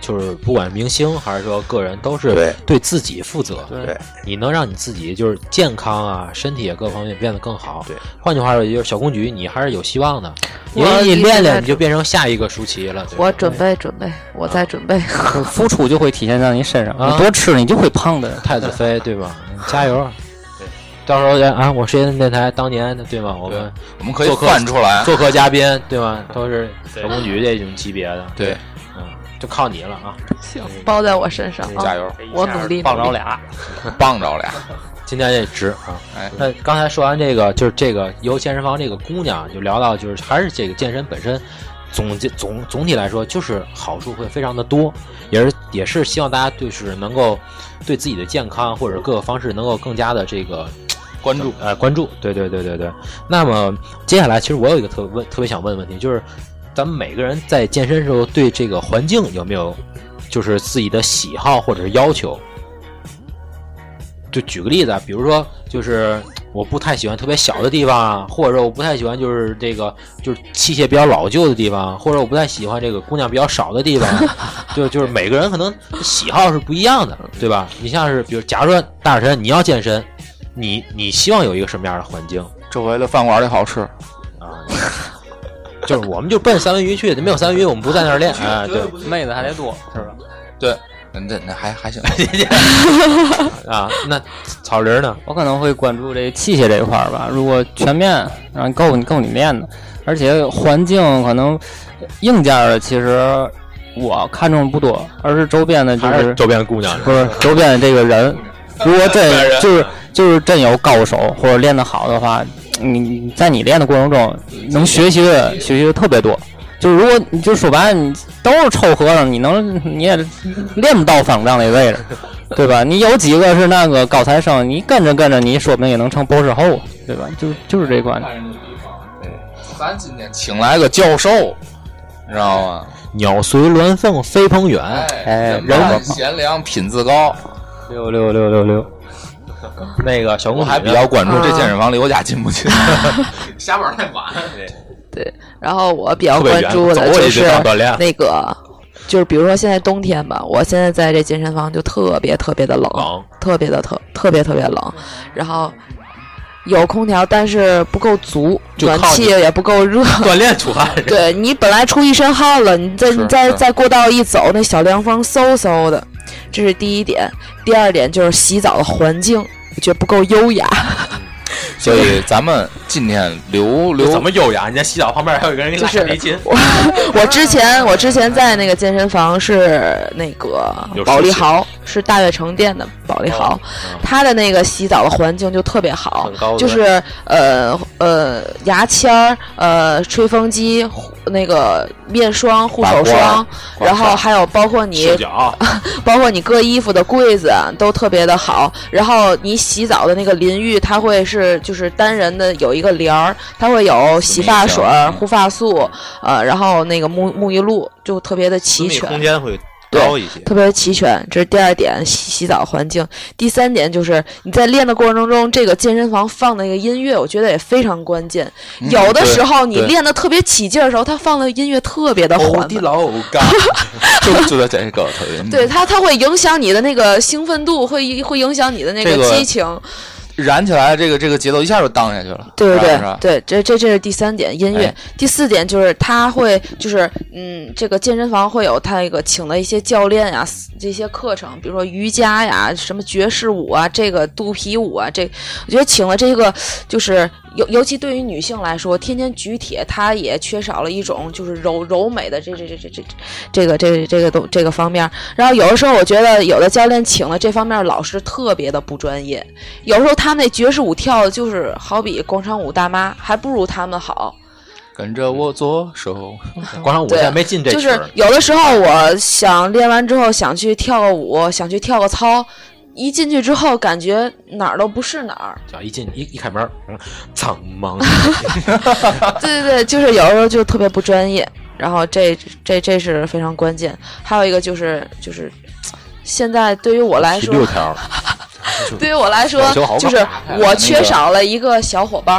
就是不管明星还是说个人，都是对对自己负责。 对， 你能让你自己就是健康啊，身体也各方面变得更好。 对， 换句话说，就是小公举你还是有希望的，因我为你练理解练你就变成下一个舒淇了。对吧我准备，我在准备。 付出就会体现在你身上， 啊你多吃你就会胖的。 太子妃对吧？加油！对，到时候啊，我实验电台当年的对吗？我们可以翻出来， 做客嘉宾对吗？都是小公举这种级别的。 对， 就靠你了啊！ 行，包在我身上， 加油！ 我努力， 棒着俩， 棒着俩。 今天这值啊！ 哎， 那刚才说完这个，就是这个由健身房这个姑娘，就聊到就是还是这个健身本身，总体来说就是好处会非常的多，也是希望大家就是能够对自己的健康或者各个方式能够更加的这个关注， 关注，对。那么接下来，其实我有一个特别想问的问题，就是咱们每个人在健身的时候，对这个环境有没有就是自己的喜好或者是要求？就举个例子啊，比如说就是我不太喜欢特别小的地方啊，或者说我不太喜欢就是这个就是器械比较老旧的地方，或者我不太喜欢这个姑娘比较少的地方，就是每个人可能喜好是不一样的，对吧？你像是比如假如说大神你要健身，你希望有一个什么样的环境？ 周围的饭馆里好吃啊，就是我们就奔三文鱼去的，没有三文鱼我们不在那儿练啊，对， 妹子还得多是吧？ 对。那还行啊。那草林呢？ 我可能会关注这器械这一块吧。如果全面让够你练的，而且环境可能硬件的，其实我看中不多，而是周边的，就是周边姑娘， 不是周边的这个人。如果真就是真有高手或者练得好的话，你在你练的过程中能学习的特别多。就是如果你就说白了，你都是臭和尚，你也练不到方丈那位置，对吧？你有几个是那个高材生，你跟着，你说不定也能成博士后，对吧？就是这观点。 咱今天请来个教授，你知道吗？ 鸟随鸾凤飞蓬远， 人慢贤良品质高 66666。 那个小公我还比较关注这健身房离我家近不近， 下班太晚。 对，然后我比较关注的就是那个，就是比如说现在冬天吧，我现在在这健身房就特别的冷，特别冷，然后有空调，但是不够足，暖气也不够热， 锻炼出汗。 对，你本来出一身汗了，你再过道一走，那小凉风嗖嗖的，这是第一点。第二点就是洗澡的环境，我觉得不够优雅。 所以咱们今天留怎么优雅？你在洗澡旁边还有一个人给你拉小提琴。 我之前在那个健身房是那个保利豪，是大悦城店的保利豪，他的那个洗澡的环境就特别好，就是牙签吹风机，那个面霜、护手霜，然后还有包括你搁衣服的柜子都特别的好，然后你洗澡的那个淋浴，它会是就是单人的有一个帘儿，它会有洗发水、护发素，然后那个沐浴露，就特别的齐全， 空间会高一些， 特别齐全。这是第二点，洗澡环境。第三点就是你在练的过程中，这个健身房放的一个音乐，我觉得也非常关键。有的时候你练的特别起劲的时候，他放的音乐特别的缓慢， 就在这个特别， 对它会影响你的那个兴奋度，会影响你的那个激情。 燃起来，这个节奏一下就荡下去了。 对，这是第三点，音乐。第四点就是他会就是这个健身房会有他那个请的一些教练呀，这些课程，比如说瑜伽呀，什么爵士舞啊，这个肚皮舞啊，我觉得请了这个就是尤其对于女性来说，天天举铁，她也缺少了一种就是柔美的这个方面。然后有的时候我觉得有的教练请了这方面老师特别的不专业，有时候他们那爵士舞跳的就是好比广场舞大妈，还不如他们好。 跟着我左手， 广场舞现在没进这就是有的时候我想练完之后想去跳个舞，想去跳个操。一进去之后，感觉哪儿都不是哪儿。 一进一开门，苍茫。 对，就是有的时候就特别不专业。然后这是非常关键。还有一个就是现在对于我来说 ，6条。 对于我来说，就是我缺少了一个小伙伴。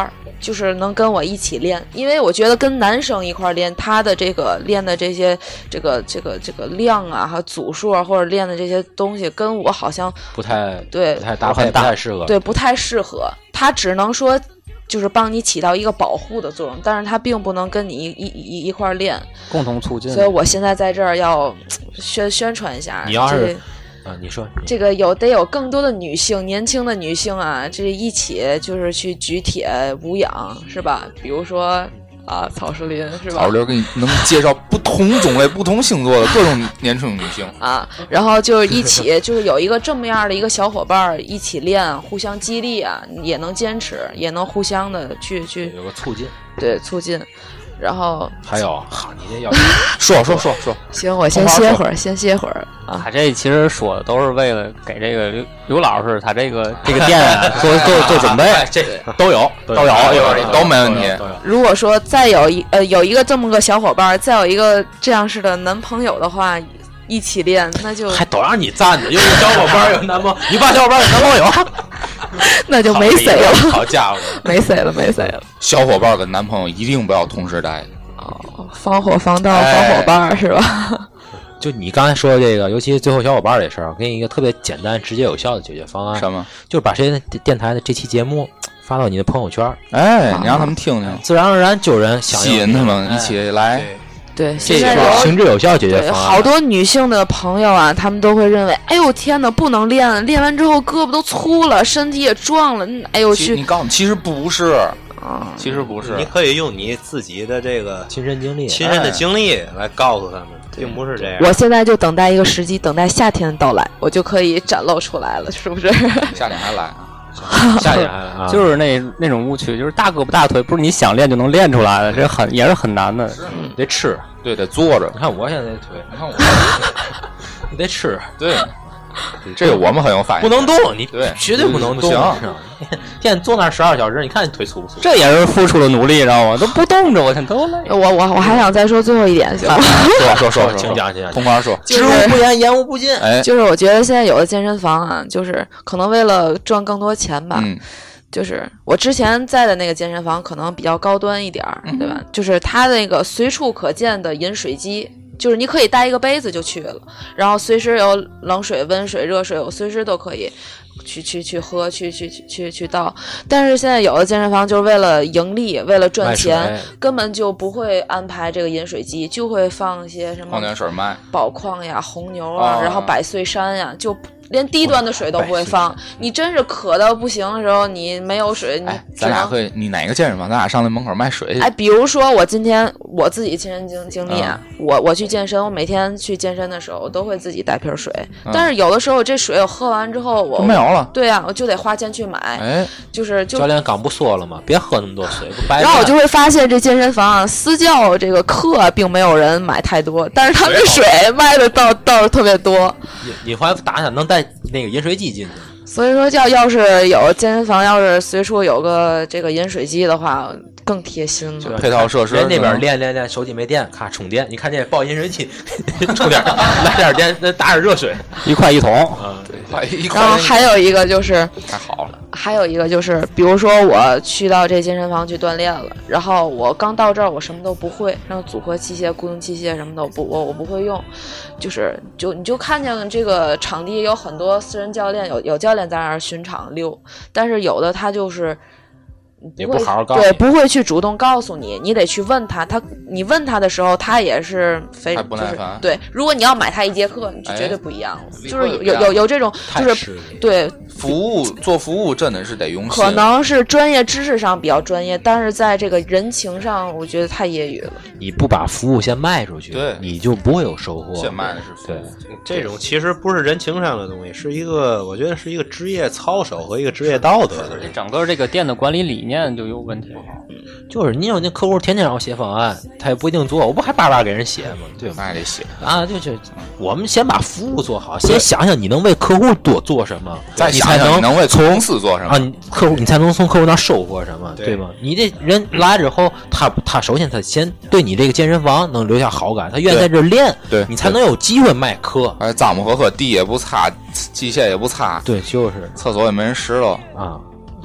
就是能跟我一起练，因为我觉得跟男生一块练，他的这个练的这些这个量啊和组数啊，或者练的这些东西，跟我好像不太对不太搭配，不太适合。 对，不太适合。他只能说就是帮你起到一个保护的作用，但是他并不能跟你一块练， 共同促进。 所以我现在在这儿要宣传一下。 你要是你说这个得有更多的女性，年轻的女性啊，这一起就是去举铁无氧，是吧？比如说曹石林是吧？ 曹石林给你能介绍不同种类、不同星座的各种年轻女性啊，然后就是一起就是有一个这么样的一个小伙伴一起练，互相激励啊，也能坚持，也能互相的去有个促进， 对，促进。然后还有，你这要说， 行，我先歇会儿，啊。 他这其实说的都是为了给这个刘老师他这个店做准备， 这都有， 都没问题。 如果说再有一个这么个小伙伴，再有一个这样式的男朋友的话，一起练，那就还都让你站着，有小伙伴有男朋友，你把小伙伴有男朋友。 那就没谁了， 好家伙， 没谁了。 小伙伴跟男朋友一定不要同时待。 防火防盗防伙伴是吧？ 就你刚才说的这个，尤其最后小伙伴这事儿，我给你一个特别简单、直接有效的解决方案。 什么？ 就是把这电台的这期节目发到你的朋友圈， 你让他们听听， 自然而然就有人吸引他们一起来。 对， 这是行之有效解决方案。 好多女性的朋友啊，她们都会认为，哎呦天哪，不能练，练完之后胳膊都粗了，身体也壮了，哎呦去！ 你告诉我，其实不是，其实不是。 你可以用你自己的这个亲身经历来告诉他们，并不是这样。 我现在就等待一个时机，等待夏天的到来，我就可以展露出来了，是不是？ 夏天还来啊？ 夏天还来啊？ 就是那种误区，就是大胳膊大腿不是你想练就能练出来的，这也是很难的。 得吃， 对，得坐着。 你看我现在腿，你看我，你得吃， 对。这个我们很有发言， 不能动，你对， 绝对不能动， 行。 天天坐那12小时，你看你腿粗不粗？ 这也是付出了努力，知道吗？都不动着，我天，都累。 我还想再说最后一点，行吗？ 说， 请讲。 同花说， 知无不言，言无不尽。 就是我觉得现在有的健身房啊，就是可能为了赚更多钱吧。就是我之前在的那个健身房可能比较高端一点儿，对吧？就是它那个随处可见的饮水机。就是你可以带一个杯子就去了，然后随时有冷水、温水、热水，我随时都可以去喝，去倒。但是现在有的健身房就是为了盈利，为了赚钱，根本就不会安排这个饮水机，就会放一些什么矿泉水卖宝矿呀、红牛啊，然后百岁山呀，就连低端的水都不会放。你真是渴到不行的时候，你没有水， 咱俩可以，你哪个健身房？咱俩上那门口卖水去。 比如说我今天我自己亲身经历啊，我去健身，我每天去健身的时候，我都会自己带瓶水。但是有的时候这水我喝完之后，我没有了。 对啊，我就得花钱去买。就是教练刚不说了吗？别喝那么多水，不白。 然后我就会发现这健身房啊，私教这个课并没有人买太多，但是他们水卖的倒是特别多。 你还打算能带那个饮水机进去？ 所以说要是有健身房，要是随处有个这个饮水机的话，更贴心了。 配套设施， 人那边练，手机没电，咔充电。你看这抱饮水机，充点来点电，那打点热水 ，1块1桶。 对， 然后还有一个就是太好了。 还有一个就是，比如说我去到这健身房去锻炼了，然后我刚到这儿，我什么都不会，然后组合器械、固定器械什么的我不会用，你就看见这个场地有很多私人教练，有教练在那儿巡场溜，但是有的他就是也不好好告诉你， 对，不会去主动告诉你，你得去问他，你问他的时候，他也是非不耐烦。 对，如果你要买他一节课，你就绝对不一样了，就是有这种，就是对做服务真的是得用心， 可能是专业知识上比较专业，但是在这个人情上，我觉得太业余了。 你不把服务先卖出去， 对， 你就不会有收获。 先卖的是服务， 对，这种其实不是人情上的东西，是一个我觉得是一个职业操守和一个职业道德的。 整个这个店的管理理念就有问题。 就是你有那客户天天让我写方案，他也不一定做，我不还巴巴给人写吗？对吧？ 那还得写啊，就是我们先把服务做好，先想想你能为客户多做什么， 再你才能为公司做什么啊？客户你才能从客户那收获什么，对吗？你这人来之后，他首先他先对你这个健身房能留下好感，他愿意在这练， 对你才能有机会卖课。 脏不呵呵，地也不擦，器械也不擦， 对，就是厕所也没人拾了啊。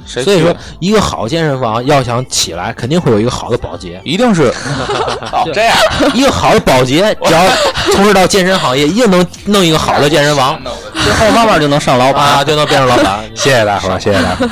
所以说一个好健身房要想起来，肯定会有一个好的保洁， 一定是这样， 一个好的保洁，只要从事到健身行业，一定能弄一个好的健身房， 之后慢慢就能上老板啊，就能变成老板。 谢谢大伙，谢谢大伙。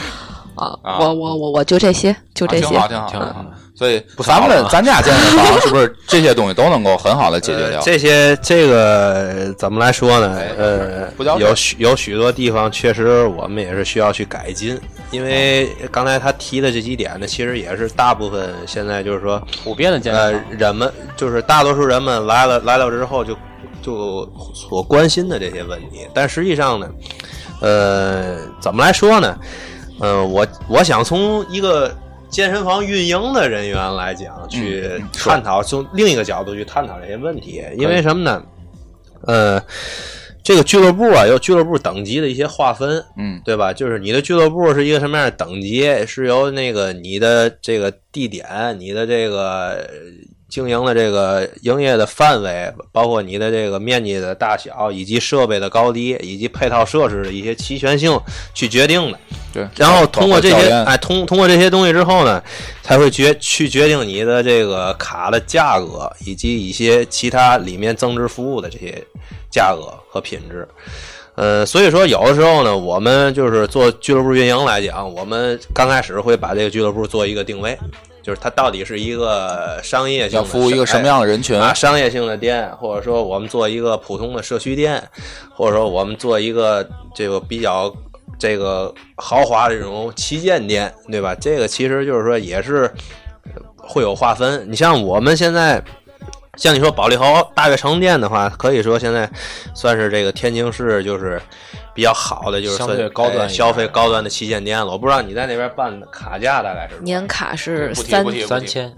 我就这些，就这些， 挺好。所以咱家健身房是不是这些东西都能够很好的解决掉？ 这个怎么来说呢？有许多地方确实我们也是需要去改进，因为刚才他提的这几点呢，其实也是大部分现在就是说普遍的健身房， 人们就是大多数人们来了之后就所关心的这些问题，但实际上呢，怎么来说呢？我想从一个健身房运营的人员来讲，去探讨，从另一个角度去探讨这些问题。因为什么呢？这个俱乐部啊，有俱乐部等级的一些划分，对吧？就是你的俱乐部是一个什么样的等级，是由那个你的这个地点，你的这个经营的这个营业的范围，包括你的这个面积的大小，以及设备的高低，以及配套设施的一些齐全性去决定的。 对， 然后通过这些，通过这些东西之后呢，才会去决定你的这个卡的价格，以及一些其他里面增值服务的这些价格和品质。所以说有的时候呢，我们就是做俱乐部运营来讲，我们刚开始会把这个俱乐部做一个定位。就是它到底是一个商业性的， 要服务一个什么样的人群商业性的店，或者说我们做一个普通的社区店，或者说我们做一个这个比较这个豪华的这种旗舰店，对吧？这个其实就是说也是会有划分。你像我们现在，像你说保利豪大悦城店的话，可以说现在算是这个天津市就是比较好的，就是相对高端消费高端的旗舰店了。我不知道你在那边办的卡价大概是年卡是 3000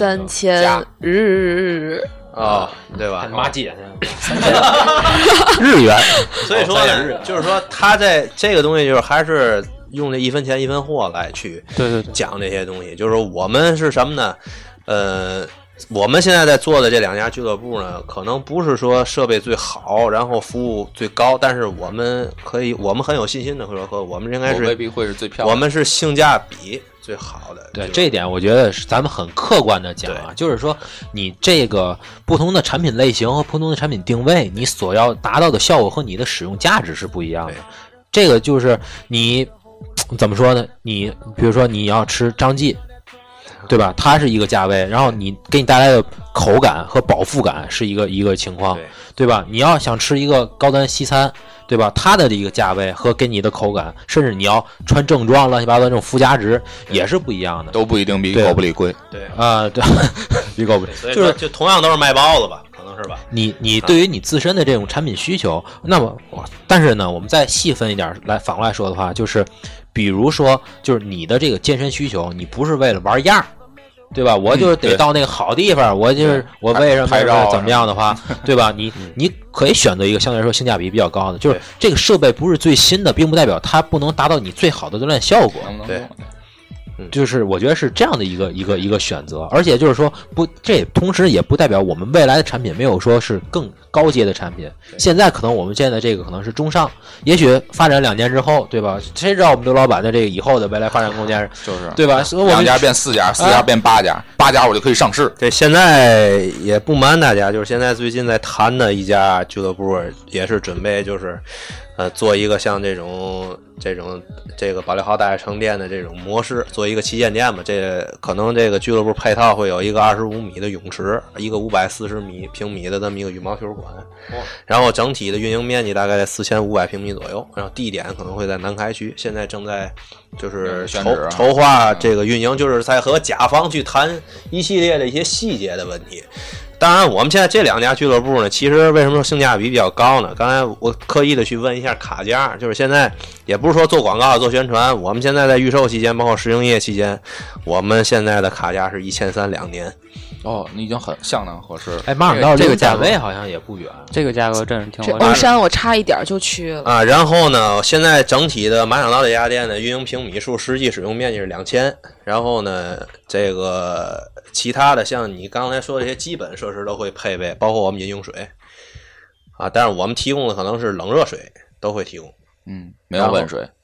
日哦，对吧？ 妈姐日元。 所以说呢，就是说他在这个东西就是还是用这一分钱一分货来去讲这些东西。就是说我们是什么呢？我们现在在做的这两家俱乐部呢，可能不是说设备最好，然后服务最高，但是我们很有信心的会说，我们应该是未必会是最漂亮的， 我们是性价比最好的。 对这一点，我觉得是咱们很客观的讲啊，就是说你这个不同的产品类型和不同的产品定位，你所要达到的效果和你的使用价值是不一样的。这个就是你怎么说呢？你比如说你要吃张记。对吧？它是一个价位，然后你给你带来的口感和饱腹感是一个情况，对吧？你要想吃一个高端西餐，对吧？它的一个价位和给你的口感，甚至你要穿正装乱七八糟这种附加值也是不一样的， 都不一定比狗不理贵。 对啊，对，比狗不理， 就同样都是卖包子吧，可能是吧？ 你对于你自身的这种产品需求，那么但是呢，我们再细分一点来反过来说的话，就是比如说，就是你的这个健身需求，你不是为了玩样。对吧？我就是得到那个好地方，我就是我为什么怎么样的话，对吧？你可以选择一个相对来说性价比比较高的，就是这个设备不是最新的，并不代表它不能达到你最好的锻炼效果。 对， 就是我觉得是这样的一个选择，而且就是说这同时也不代表我们未来的产品没有说是更高阶的产品。现在可能我们现在这个可能是中上，也许发展2年之后，对吧？谁知道我们刘老板的这个以后的未来发展空间就是对吧 ？2家变4家，4家变8家，8家我就可以上市。 对，现在也不瞒大家，就是现在最近在谈的一家俱乐部也是准备就是做一个像这个保利豪大悦城店的这种模式，做一个旗舰店嘛。这可能这个俱乐部配套会有一个25米的泳池，一个540平米的这么一个羽毛球馆，然后整体的运营面积大概在4500平米左右，然后地点可能会在南开区。现在正在就是筹划这个运营，就是在和甲方去谈一系列的一些细节的问题。当然我们现在这2家俱乐部呢，其实为什么说性价比比较高呢？刚才我刻意的去问一下卡价，就是现在也不是说做广告做宣传，我们现在在预售期间包括试营业期间，我们现在的卡价是1300-2年。 哦，你已经相当合适了。 哎，马上到这个价位好像也不远， 这个价格真是挺合适。 这欧山我差一点就去了啊。然后呢，现在整体的马场道这家店的运营平米数，实际使用面积是2000。然后呢，这个其他的像你刚才说的这些基本设施都会配备，包括我们饮用水啊，但是我们提供的可能是冷热水都会提供。 没有温水。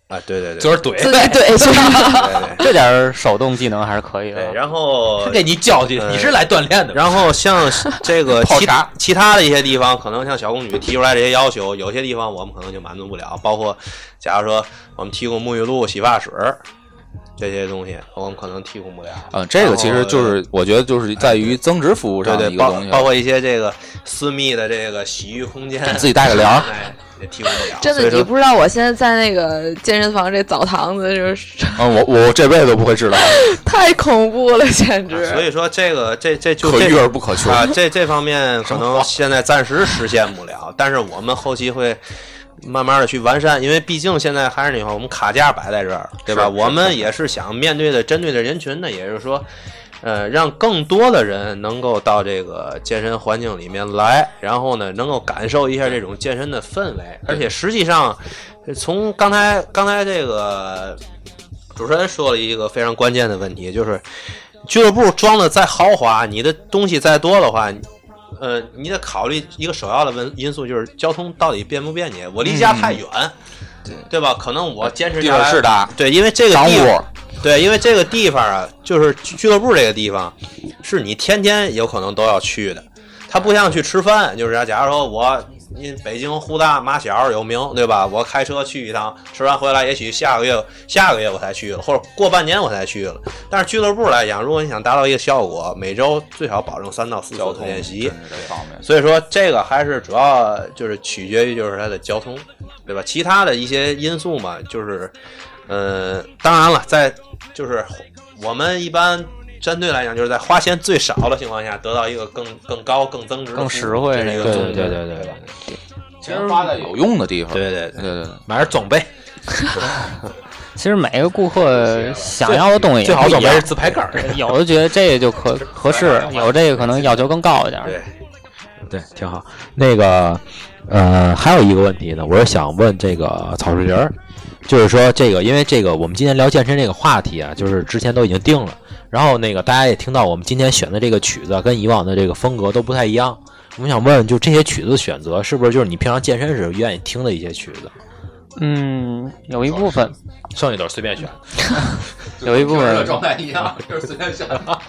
啊，对对对， 就是怼， 自己怼去。 对这点手动技能还是可以的。 对，然后他给你教去，你是来锻炼的。 然后像这个泡茶其他的一些地方，可能像小公举提出来这些要求，有些地方我们可能就满足不了，包括假如说我们提供沐浴露、洗发水这些东西，我们可能提供不了。 这个其实就是我觉得就是在于增值服务上的一个东西， 包括一些这个私密的这个洗浴空间， 自己带个帘儿。 也提供不了。 真的，你不知道我现在在那个健身房这澡堂子，就是我这辈子都不会知道， 太恐怖了，简直。 所以说这就可遇而不可求啊，这方面可能现在暂时实现不了，但是我们后期会慢慢的去完善，因为毕竟现在还是那话，我们卡架摆在这儿，对吧？我们也是想面对的针对的人群呢，也就是说。让更多的人能够到这个健身环境里面来，然后呢，能够感受一下这种健身的氛围。而且实际上，从刚才这个主持人说了一个非常关键的问题，就是俱乐部装的再豪华，你的东西再多的话，你得考虑一个首要的因素，就是交通到底便不便捷。我离家太远，对吧？可能我坚持下来是的， 对，因为这个地方。对，因为这个地方啊，就是俱乐部这个地方，是你天天有可能都要去的。它不像去吃饭，就是假如说因北京胡大马小有名，对吧？我开车去一趟，吃完回来，也许下个月我才去了，或者过半年我才去了。但是俱乐部来讲，如果你想达到一个效果，每周最少保证3到4次的练习。所以说这个还是主要就是取决于就是它的交通，对吧？其他的一些因素嘛，就是当然了，就是我们一般针对来讲，就是在花钱最少的情况下，得到一个更高、更增值、 更实惠这个对， 钱花在有用的地方。 对， 买点装备。 其实每个顾客想要的东西最好装备是自拍杆， 有的觉得这个就合适，有这个可能要求更高一点。 对，挺好。那个还有一个问题呢，我是想问这个草树人。就是说这个，因为这个我们今天聊健身这个话题啊，就是之前都已经定了，然后那个大家也听到我们今天选的这个曲子跟以往的这个风格都不太一样。我们想问，就这些曲子的选择是不是就是你平常健身时愿意听的一些曲子？ 有一部分， 剩下都是随便选。 有一部分状态一样，就是随便选。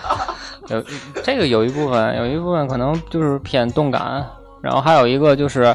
有一部分可能就是偏动感，然后还有一个就是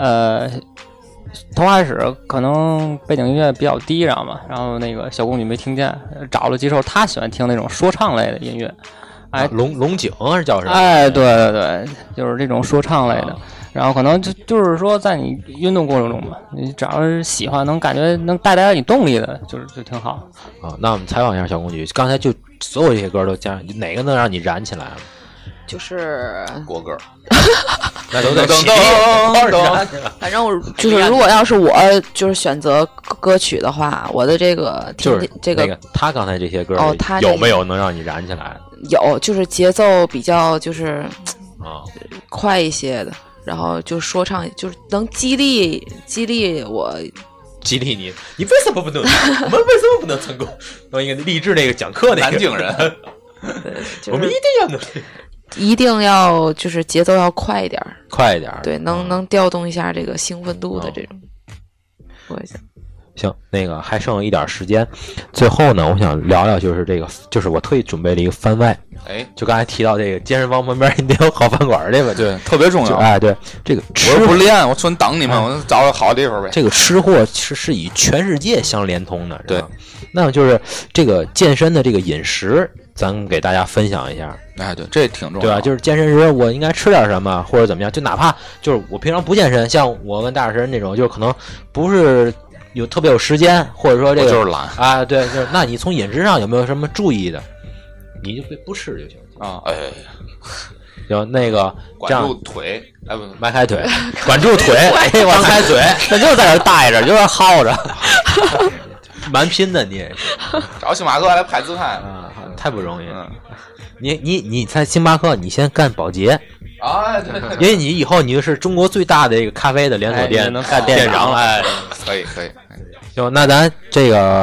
头开始可能背景音乐比较低，然后那个小公主没听见，找了几首她喜欢听那种说唱类的音乐， 龙井是叫什么？ 对，就是这种说唱类的。然后可能就是说，在你运动过程中嘛，你只要是喜欢，能感觉能带来你动力的，就挺好啊。那我们采访一下小公举，刚才就所有这些歌都加上，哪个能让你燃起来了？ 就是国歌。 那都得反正就是如果要是我就是选择歌曲的话，我的这个就是这个他刚才这些歌他有没有能让你燃起来？ 有，就是节奏比较就是快一些的，然后就说唱就是能激励我， 激励你为什么不能？我们为什么不能成功？弄一个励志那个讲课那个南京人， 就是我们一定要能。 一定要就是节奏要快一点，对，能调动一下这个兴奋度的这种。说一下， 行，那个还剩一点时间，最后呢，我想聊聊就是这个，就是我特意准备了一个番外，就刚才提到这个健身房旁边一定有好饭馆这个， 对，特别重要。 对，这个我不练，我说你等你们，我找个好地方呗。 这个吃货是以全世界相连通的， 对。 那么就是这个健身的这个饮食。咱给大家分享一下， 对，这挺重要， 对吧？就是健身时我应该吃点什么，或者怎么样？就哪怕就是我平常不健身，像我跟大神那种，就可能不是特别有时间，或者说这个就是懒啊，对，就是那你从饮食上有没有什么注意的？你就不吃就行啊， 就那个管住腿，不， 迈开腿，管住腿，张开嘴， 那就在这待着，就在耗着。 蛮拼的你， 找星巴克来拍自拍啊，太不容易了。你在星巴克，你先干保洁啊，对， 因为你以后你就是中国最大的一个咖啡的连锁店， 能干店长， 可以。 行，那咱这个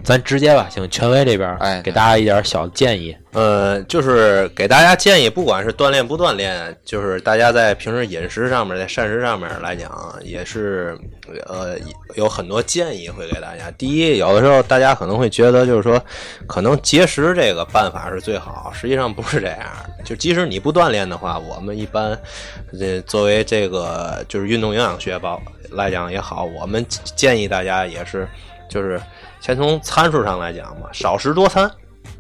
咱直接吧，请权威这边给大家一点小建议。 就是给大家建议，不管是锻炼不锻炼，就是大家在平时饮食上面，在膳食上面来讲，也是有很多建议会给大家。第一，有的时候大家可能会觉得，就是说，可能节食这个办法是最好，实际上不是这样。就即使你不锻炼的话，我们一般作为这个就是运动营养学来讲也好，我们建议大家也是，就是先从参数上来讲嘛，少食多餐。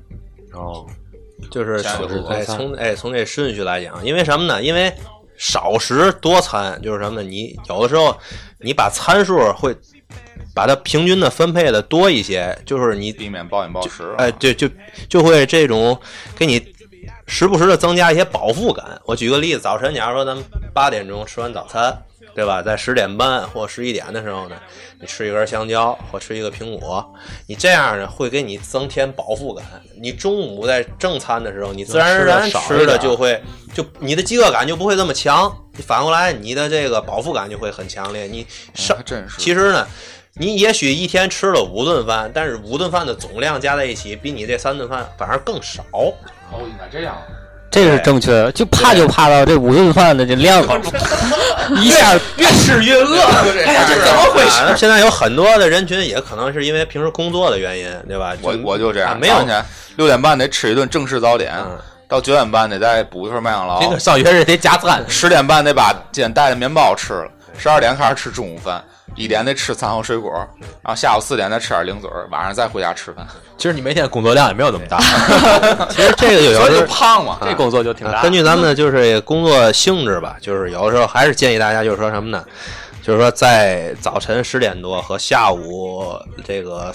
就是从这顺序来讲，因为什么呢？因为少食多餐就是什么呢？你有的时候你把参数会把它平均的分配的多一些，就是你避免暴饮暴食。 就会这种给你时不时的增加一些饱腹感。我举个例子，早晨假如说咱们8点钟吃完早餐，对吧？在10点半或11点的时候呢，你吃一根香蕉或吃一个苹果，你这样呢会给你增添饱腹感。你中午在正餐的时候，你自然而然吃的就你的饥饿感就不会这么强，你反过来你的这个饱腹感就会很强烈。你其实呢，你也许一天吃了5顿饭，但是5顿饭的总量加在一起，比你这3顿饭反而更少。 应该这样。 这是正确的，就怕到这5顿饭的这量，一下越吃越饿。哎呀，这怎么回事？ 现在有很多的人群也可能是因为平时工作的原因，对吧？ 我就这样， 没有 6点半得吃一顿正式早点，到9点半得再补一份麦当劳。 这个上学日得加餐 ，10点半得把今天带的面包吃了，12点开始吃中午饭，1点得吃餐后水果，然后下午4点再吃点零嘴，晚上再回家吃饭。 其实你每天工作量也没有那么大， 其实这个有时候就胖嘛， 这工作就挺大。 根据咱们的就是工作性质吧，就是有的时候还是建议大家就是说什么呢？就是说在早晨10点多和下午这个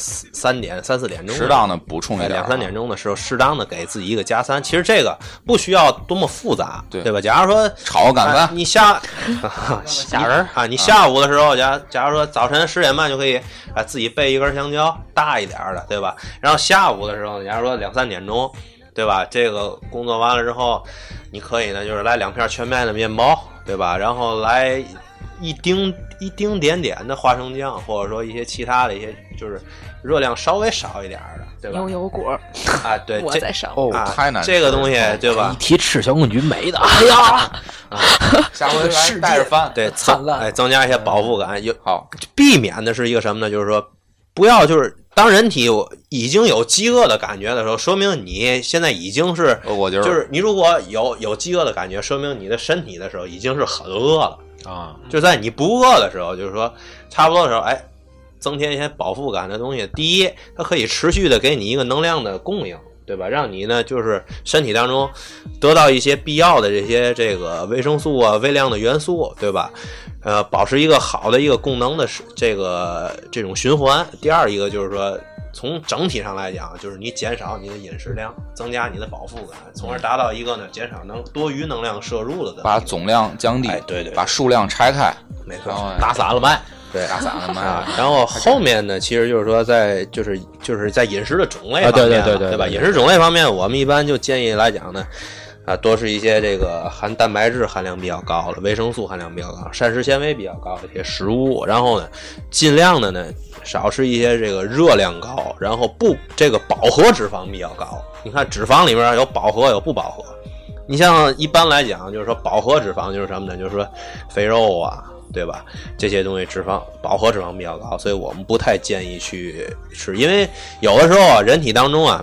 3、4点钟， 适当的补充一点 ，2、3点钟的时候，适当的给自己一个加餐。其实这个不需要多么复杂，对吧？假如说炒个干饭， 你吓人啊！你下午的时候，假如说早晨10点半就可以自己备一根香蕉，大一点的，对吧？然后下午的时候，假如说2、3点钟，对吧？这个工作完了之后，你可以呢就是来2片全麦的面包，对吧？然后来一丁点点的花生酱，或者说一些其他的一些就是热量稍微少一点的，对吧？ 牛油果啊，对， 我在上太难这个东西，对吧？ 一提吃小公举美的，哎呀， 下回来带着饭， 对， 灿烂， 增加一些饱腹感。 好， 避免的是一个什么呢？就是说，不要就是当人体已经有饥饿的感觉的时候，说明你现在已经是， 我觉得就是你如果有饥饿的感觉，说明你的身体的时候已经是很饿了。就在你不饿的时候，就是说差不多的时候，增添一些饱腹感的东西。第一，它可以持续的给你一个能量的供应，对吧？让你呢就是身体当中得到一些必要的这个维生素啊、微量的元素，对吧？保持一个好的一个供能的这种循环。第二一个就是说，从整体上来讲，就是你减少你的饮食量，增加你的饱腹感，从而达到一个呢减少多余能量摄入的， 把总量降低， 对， 把数量拆开， 没错， 打散了卖， 对， 打散了卖。 然后后面呢，其实就是说就是在饮食的种类方面，对吧？饮食种类方面，我们一般就建议来讲呢。多是一些这个含蛋白质含量比较高的、维生素含量比较高、膳食纤维比较高的一些食物，然后呢，尽量的呢少吃一些这个热量高，然后这个饱和脂肪比较高。你看脂肪里面有饱和有不饱和。你像一般来讲，就是说饱和脂肪就是什么呢？就是说肥肉啊，对吧？这些东西饱和脂肪比较高，所以我们不太建议去吃，因为有的时候人体当中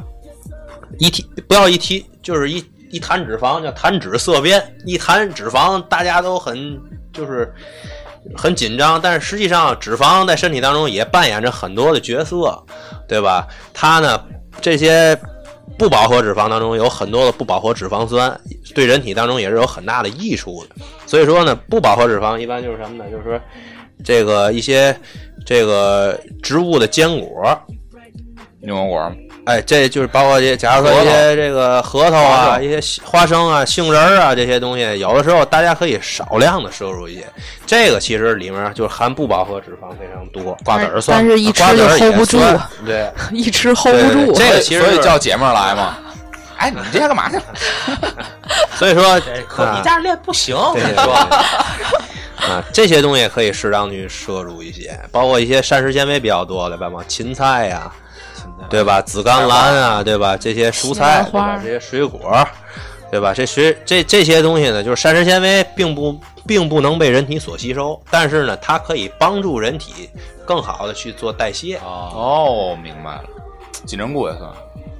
就是一谈脂肪叫谈脂色变，一谈脂肪大家都很紧张，但是实际上脂肪在身体当中也扮演着很多的角色，对吧？它呢这些不饱和脂肪当中有很多的不饱和脂肪酸，对人体当中也是有很大的益处的。所以说呢，不饱和脂肪一般就是什么呢？就是说这个一些这个植物的坚果， 牛油果。 这就是包括假如说一些这个核桃啊、一些花生啊、杏仁啊这些东西，有的时候大家可以少量的摄入一些。这个其实里面就是含不饱和脂肪非常多，瓜子儿算， 但是一吃就 hold 不住， 对， 一吃 hold 不住。 这个其实所以叫姐妹来嘛。你这干嘛去？ 所以说可你家练不行，我跟你说。 啊，这些东西可以适当去摄入一些，包括一些膳食纤维比较多的，包括芹菜呀、对吧？紫甘蓝啊，对吧？这些蔬菜，对吧？这些水果，对吧？这些东西呢，就是膳食纤维并不能被人体所吸收，但是呢，它可以帮助人体更好的去做代谢。 哦，明白了，金针菇也算。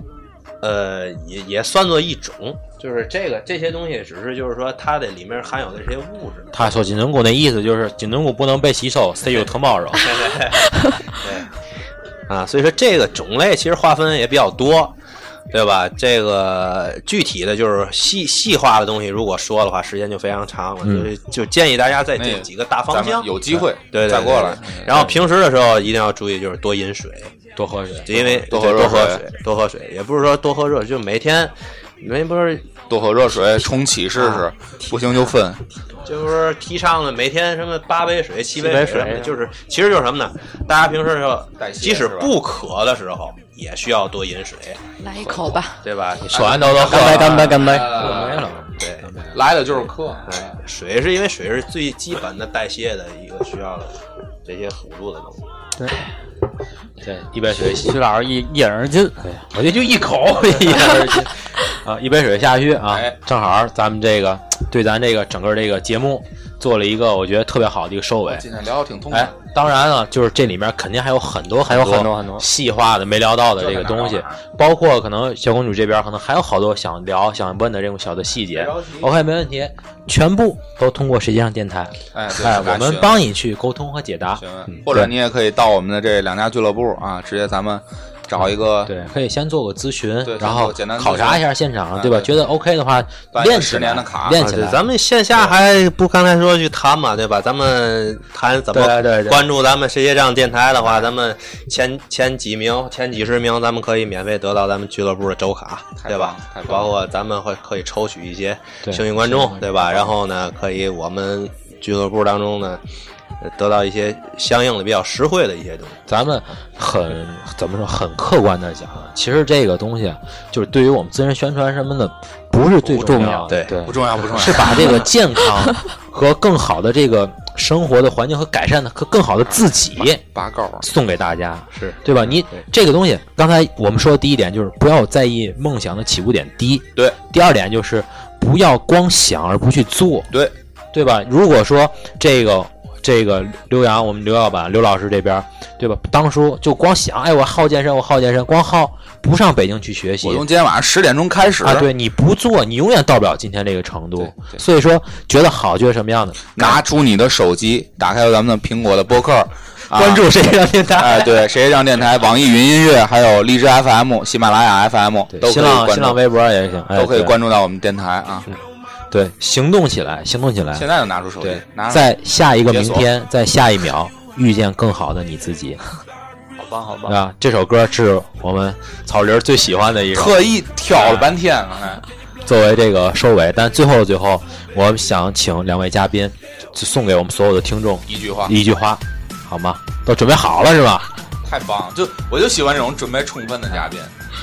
也算作一种，就是这些东西，只是就是说它的里面含有的这些物质。 他说金针菇那意思就是金针菇不能被吸收，stay you tomorrow。 对，啊，所以说这个种类其实划分也比较多，对吧？这个具体的就是细化的东西，如果说的话，时间就非常长了，就建议大家在这几个大方向有机会对再过来。 然后平时的时候一定要注意，就是多饮水。 多喝水， 因为多喝水，也不是说多喝热，就每天，不是多喝热水冲起试试，不行就分。 就是提倡的每天什么8杯水、7杯水，其实就是什么呢？大家平时的时候，即使不渴的时候，也需要多饮水。 来一口吧， 对吧？ 你说完都喝， 干杯！ 没了。对， 来的就是渴。 水是因为水是最基本的代谢的一个需要的这些辅助的东西。 对，一杯水， 徐老师一饮而尽， 我这就一口一饮而尽啊！一杯水下去啊，正好咱们这个对咱这个整个这个节目做了一个我觉得特别好的一个收尾。 今天聊得挺痛快。 当然了，就是这里面肯定还有很多细化的没聊到的这个东西，包括可能小公主这边可能还有好多想问的这种小的细节。OK， 没问题，全部都通过实际上电台，我们帮你去沟通和解答。 或者你也可以到我们的这2家俱乐部啊，直接咱们找一个， 对，可以先做个咨询，然后简单考察一下现场，对吧？觉得 OK 的话，练起来，练起来。 咱们线下还不刚才说去谈嘛，对吧？咱们谈怎么关注咱们世界上电台的话，咱们前几十名，咱们可以免费得到咱们俱乐部的周卡，对吧？包括咱们可以抽取一些幸运观众，对吧？然后呢，可以我们俱乐部当中呢，得到一些相应的比较实惠的一些东西。 咱们很客观的讲，其实这个东西就是对于我们自身宣传什么的不是最重要的，对， 不重要， 是把这个健康和更好的这个生活的环境和改善的和更好的自己拔高送给大家，是对吧？你这个东西，刚才我们说的第一点就是不要在意梦想的起步点低， 对。 第二点就是不要光想而不去做， 对吧？如果说这个刘洋，我们刘老板刘老师这边，对吧？当初就光想，我好健身，光好不上北京去学习。 我从今天晚上10点钟开始啊，对，你不做，你永远到不了今天这个程度。所以说，觉得好，觉得什么样的？ 拿出你的手机，打开咱们的苹果的播客， 关注谁让电台。 对，谁让电台，网易云音乐，还有荔枝 FM、喜马拉雅 FM， 都可以关注。 新浪微博也行， 都可以关注到我们电台啊。 对，行动起来！现在就拿出手机， 在下一个明天，在下一秒遇见更好的你自己。 好棒！ 啊，这首歌是我们草林最喜欢的一首， 特意挑了半天， 作为这个收尾。但最后，我们想请2位嘉宾，就送给我们所有的听众一句话， 好吗？都准备好了是吧？ 太棒了！我就喜欢这种准备充分的嘉宾。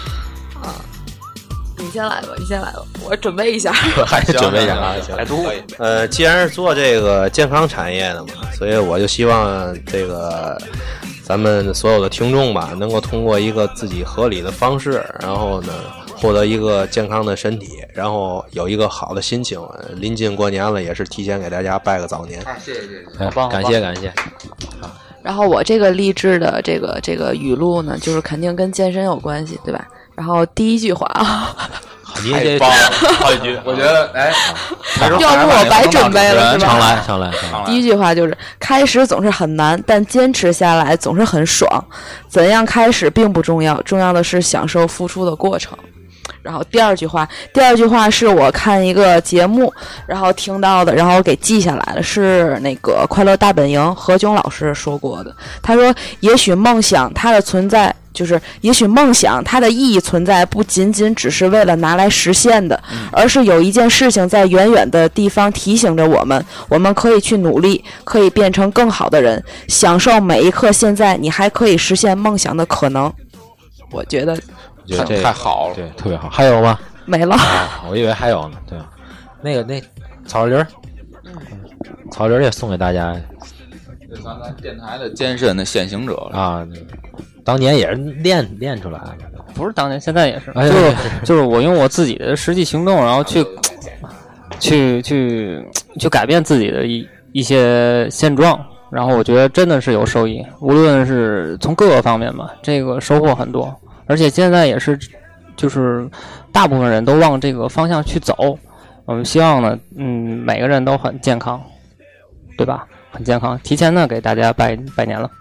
你先来吧，我准备一下。 还是准备一下啊？ 行，既然是做这个健康产业的嘛，所以我就希望这个咱们所有的听众吧，能够通过一个自己合理的方式，然后呢，获得一个健康的身体，然后有一个好的心情。临近过年了，也是提前给大家拜个早年。 谢谢， 好棒，感谢。 然后我这个励志的这个语录呢，就是肯定跟健身有关系，对吧？然后第一句话啊， 太棒了，好一句， 我觉得要不我白准备了是吧？ 上来。 第一句话就是开始总是很难，但坚持下来总是很爽。怎样开始并不重要，重要的是享受付出的过程。然后第二句话是我看一个节目然后听到的，然后给记下来了，是那个快乐大本营何炅老师说过的。他说也许梦想它的存在，就是也许梦想它的意义存在不仅仅只是为了拿来实现的，而是有一件事情在远远的地方提醒着我们，我们可以去努力，可以变成更好的人，享受每一刻现在你还可以实现梦想的可能。我觉得太好了， 对，特别好。还有吗？ 没了。 我以为还有呢。对，那草林， 草人也送给大家这咱电台的健身的先行者啊，当年也是练出来的， 不是当年，现在也是， 哎就是我用我自己的实际行动，然后去改变自己的一些现状，然后我觉得真的是有收益，无论是从各个方面吧，这个收获很多，而且现在也是，就是大部分人都往这个方向去走。我们希望呢，每个人都很健康，对吧？很健康，提前呢给大家拜年了。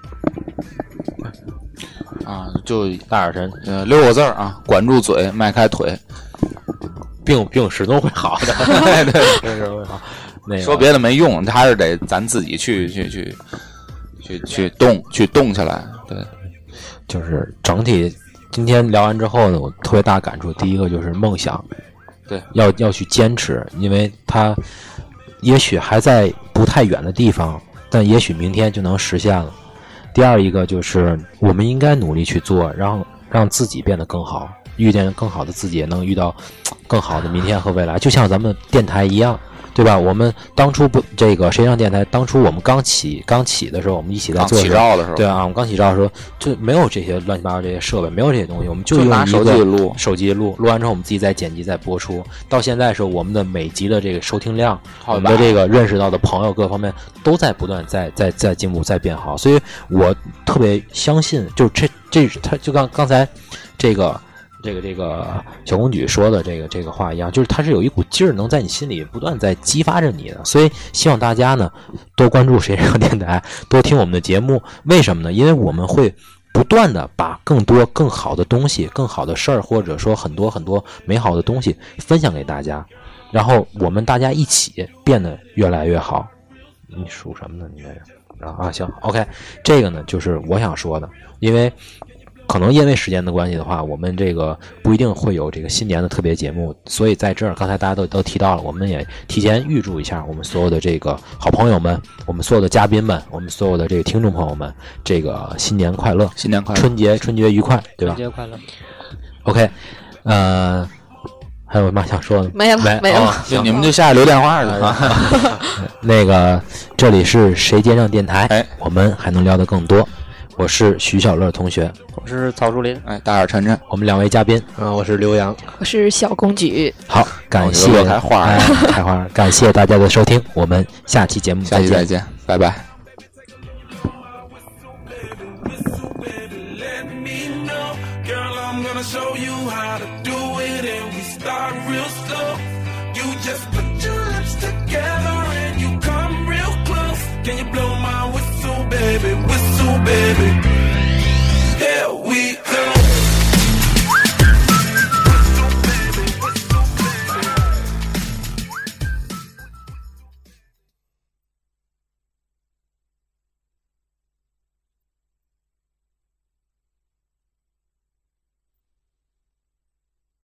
啊，就大点声 ，6个字啊，管住嘴，迈开腿， 病始终会好的，对，始终会好。那个、 说别的没用，还是得咱自己去动起来。对， 就是整体今天聊完之后呢，我特别大感触。第一个就是梦想， 对， 要去坚持，因为它也许还在不太远的地方，但也许明天就能实现了。第二一个就是我们应该努力去做，让自己变得更好，遇见更好的自己，也能遇到更好的明天和未来。就像咱们电台一样，对吧？我们当初这个谁上电台，当初我们刚起的时候，我们一起在做起照的时候， 对啊，我们刚起照的时候就没有这些乱七八糟这些设备，没有这些东西，我们就用拿手机录完之后，我们自己再剪辑再播出。到现在的时候，我们的每集的这个收听量，我们的这个认识到的朋友各方面都在不断在进步，在变好。所以我特别相信，就这他就刚才这个小公举说的这个话一样，就是它是有一股劲儿能在你心里不断在激发着你的，所以希望大家呢多关注谁上电台，多听我们的节目。为什么呢？因为我们会不断的把更多更好的东西、更好的事儿，或者说很多很多美好的东西分享给大家，然后我们大家一起变得越来越好。你属什么呢？你这是啊？行 ，OK， 这个呢就是我想说的，因为时间的关系的话，我们这个不一定会有这个新年的特别节目，所以在这儿刚才大家都提到了，我们也提前预祝一下我们所有的这个好朋友们，我们所有的嘉宾们，我们所有的这个听众朋友们，这个新年快乐， 新年快乐， 春节愉快，对吧？ 春节快乐。 OK， 还有什么想说的？ 没了， 就你们就下去留电话去啊。 那个这里是谁接上电台，我们还能聊得更多。我是徐小乐同学， 我是曹树林， 大耳晨晨， 我们两位嘉宾我是刘洋， 我是小公举。 好，感谢开花， 开花，感谢大家的收听，我们下期节目再见， 拜拜。 Baby, whistle, baby.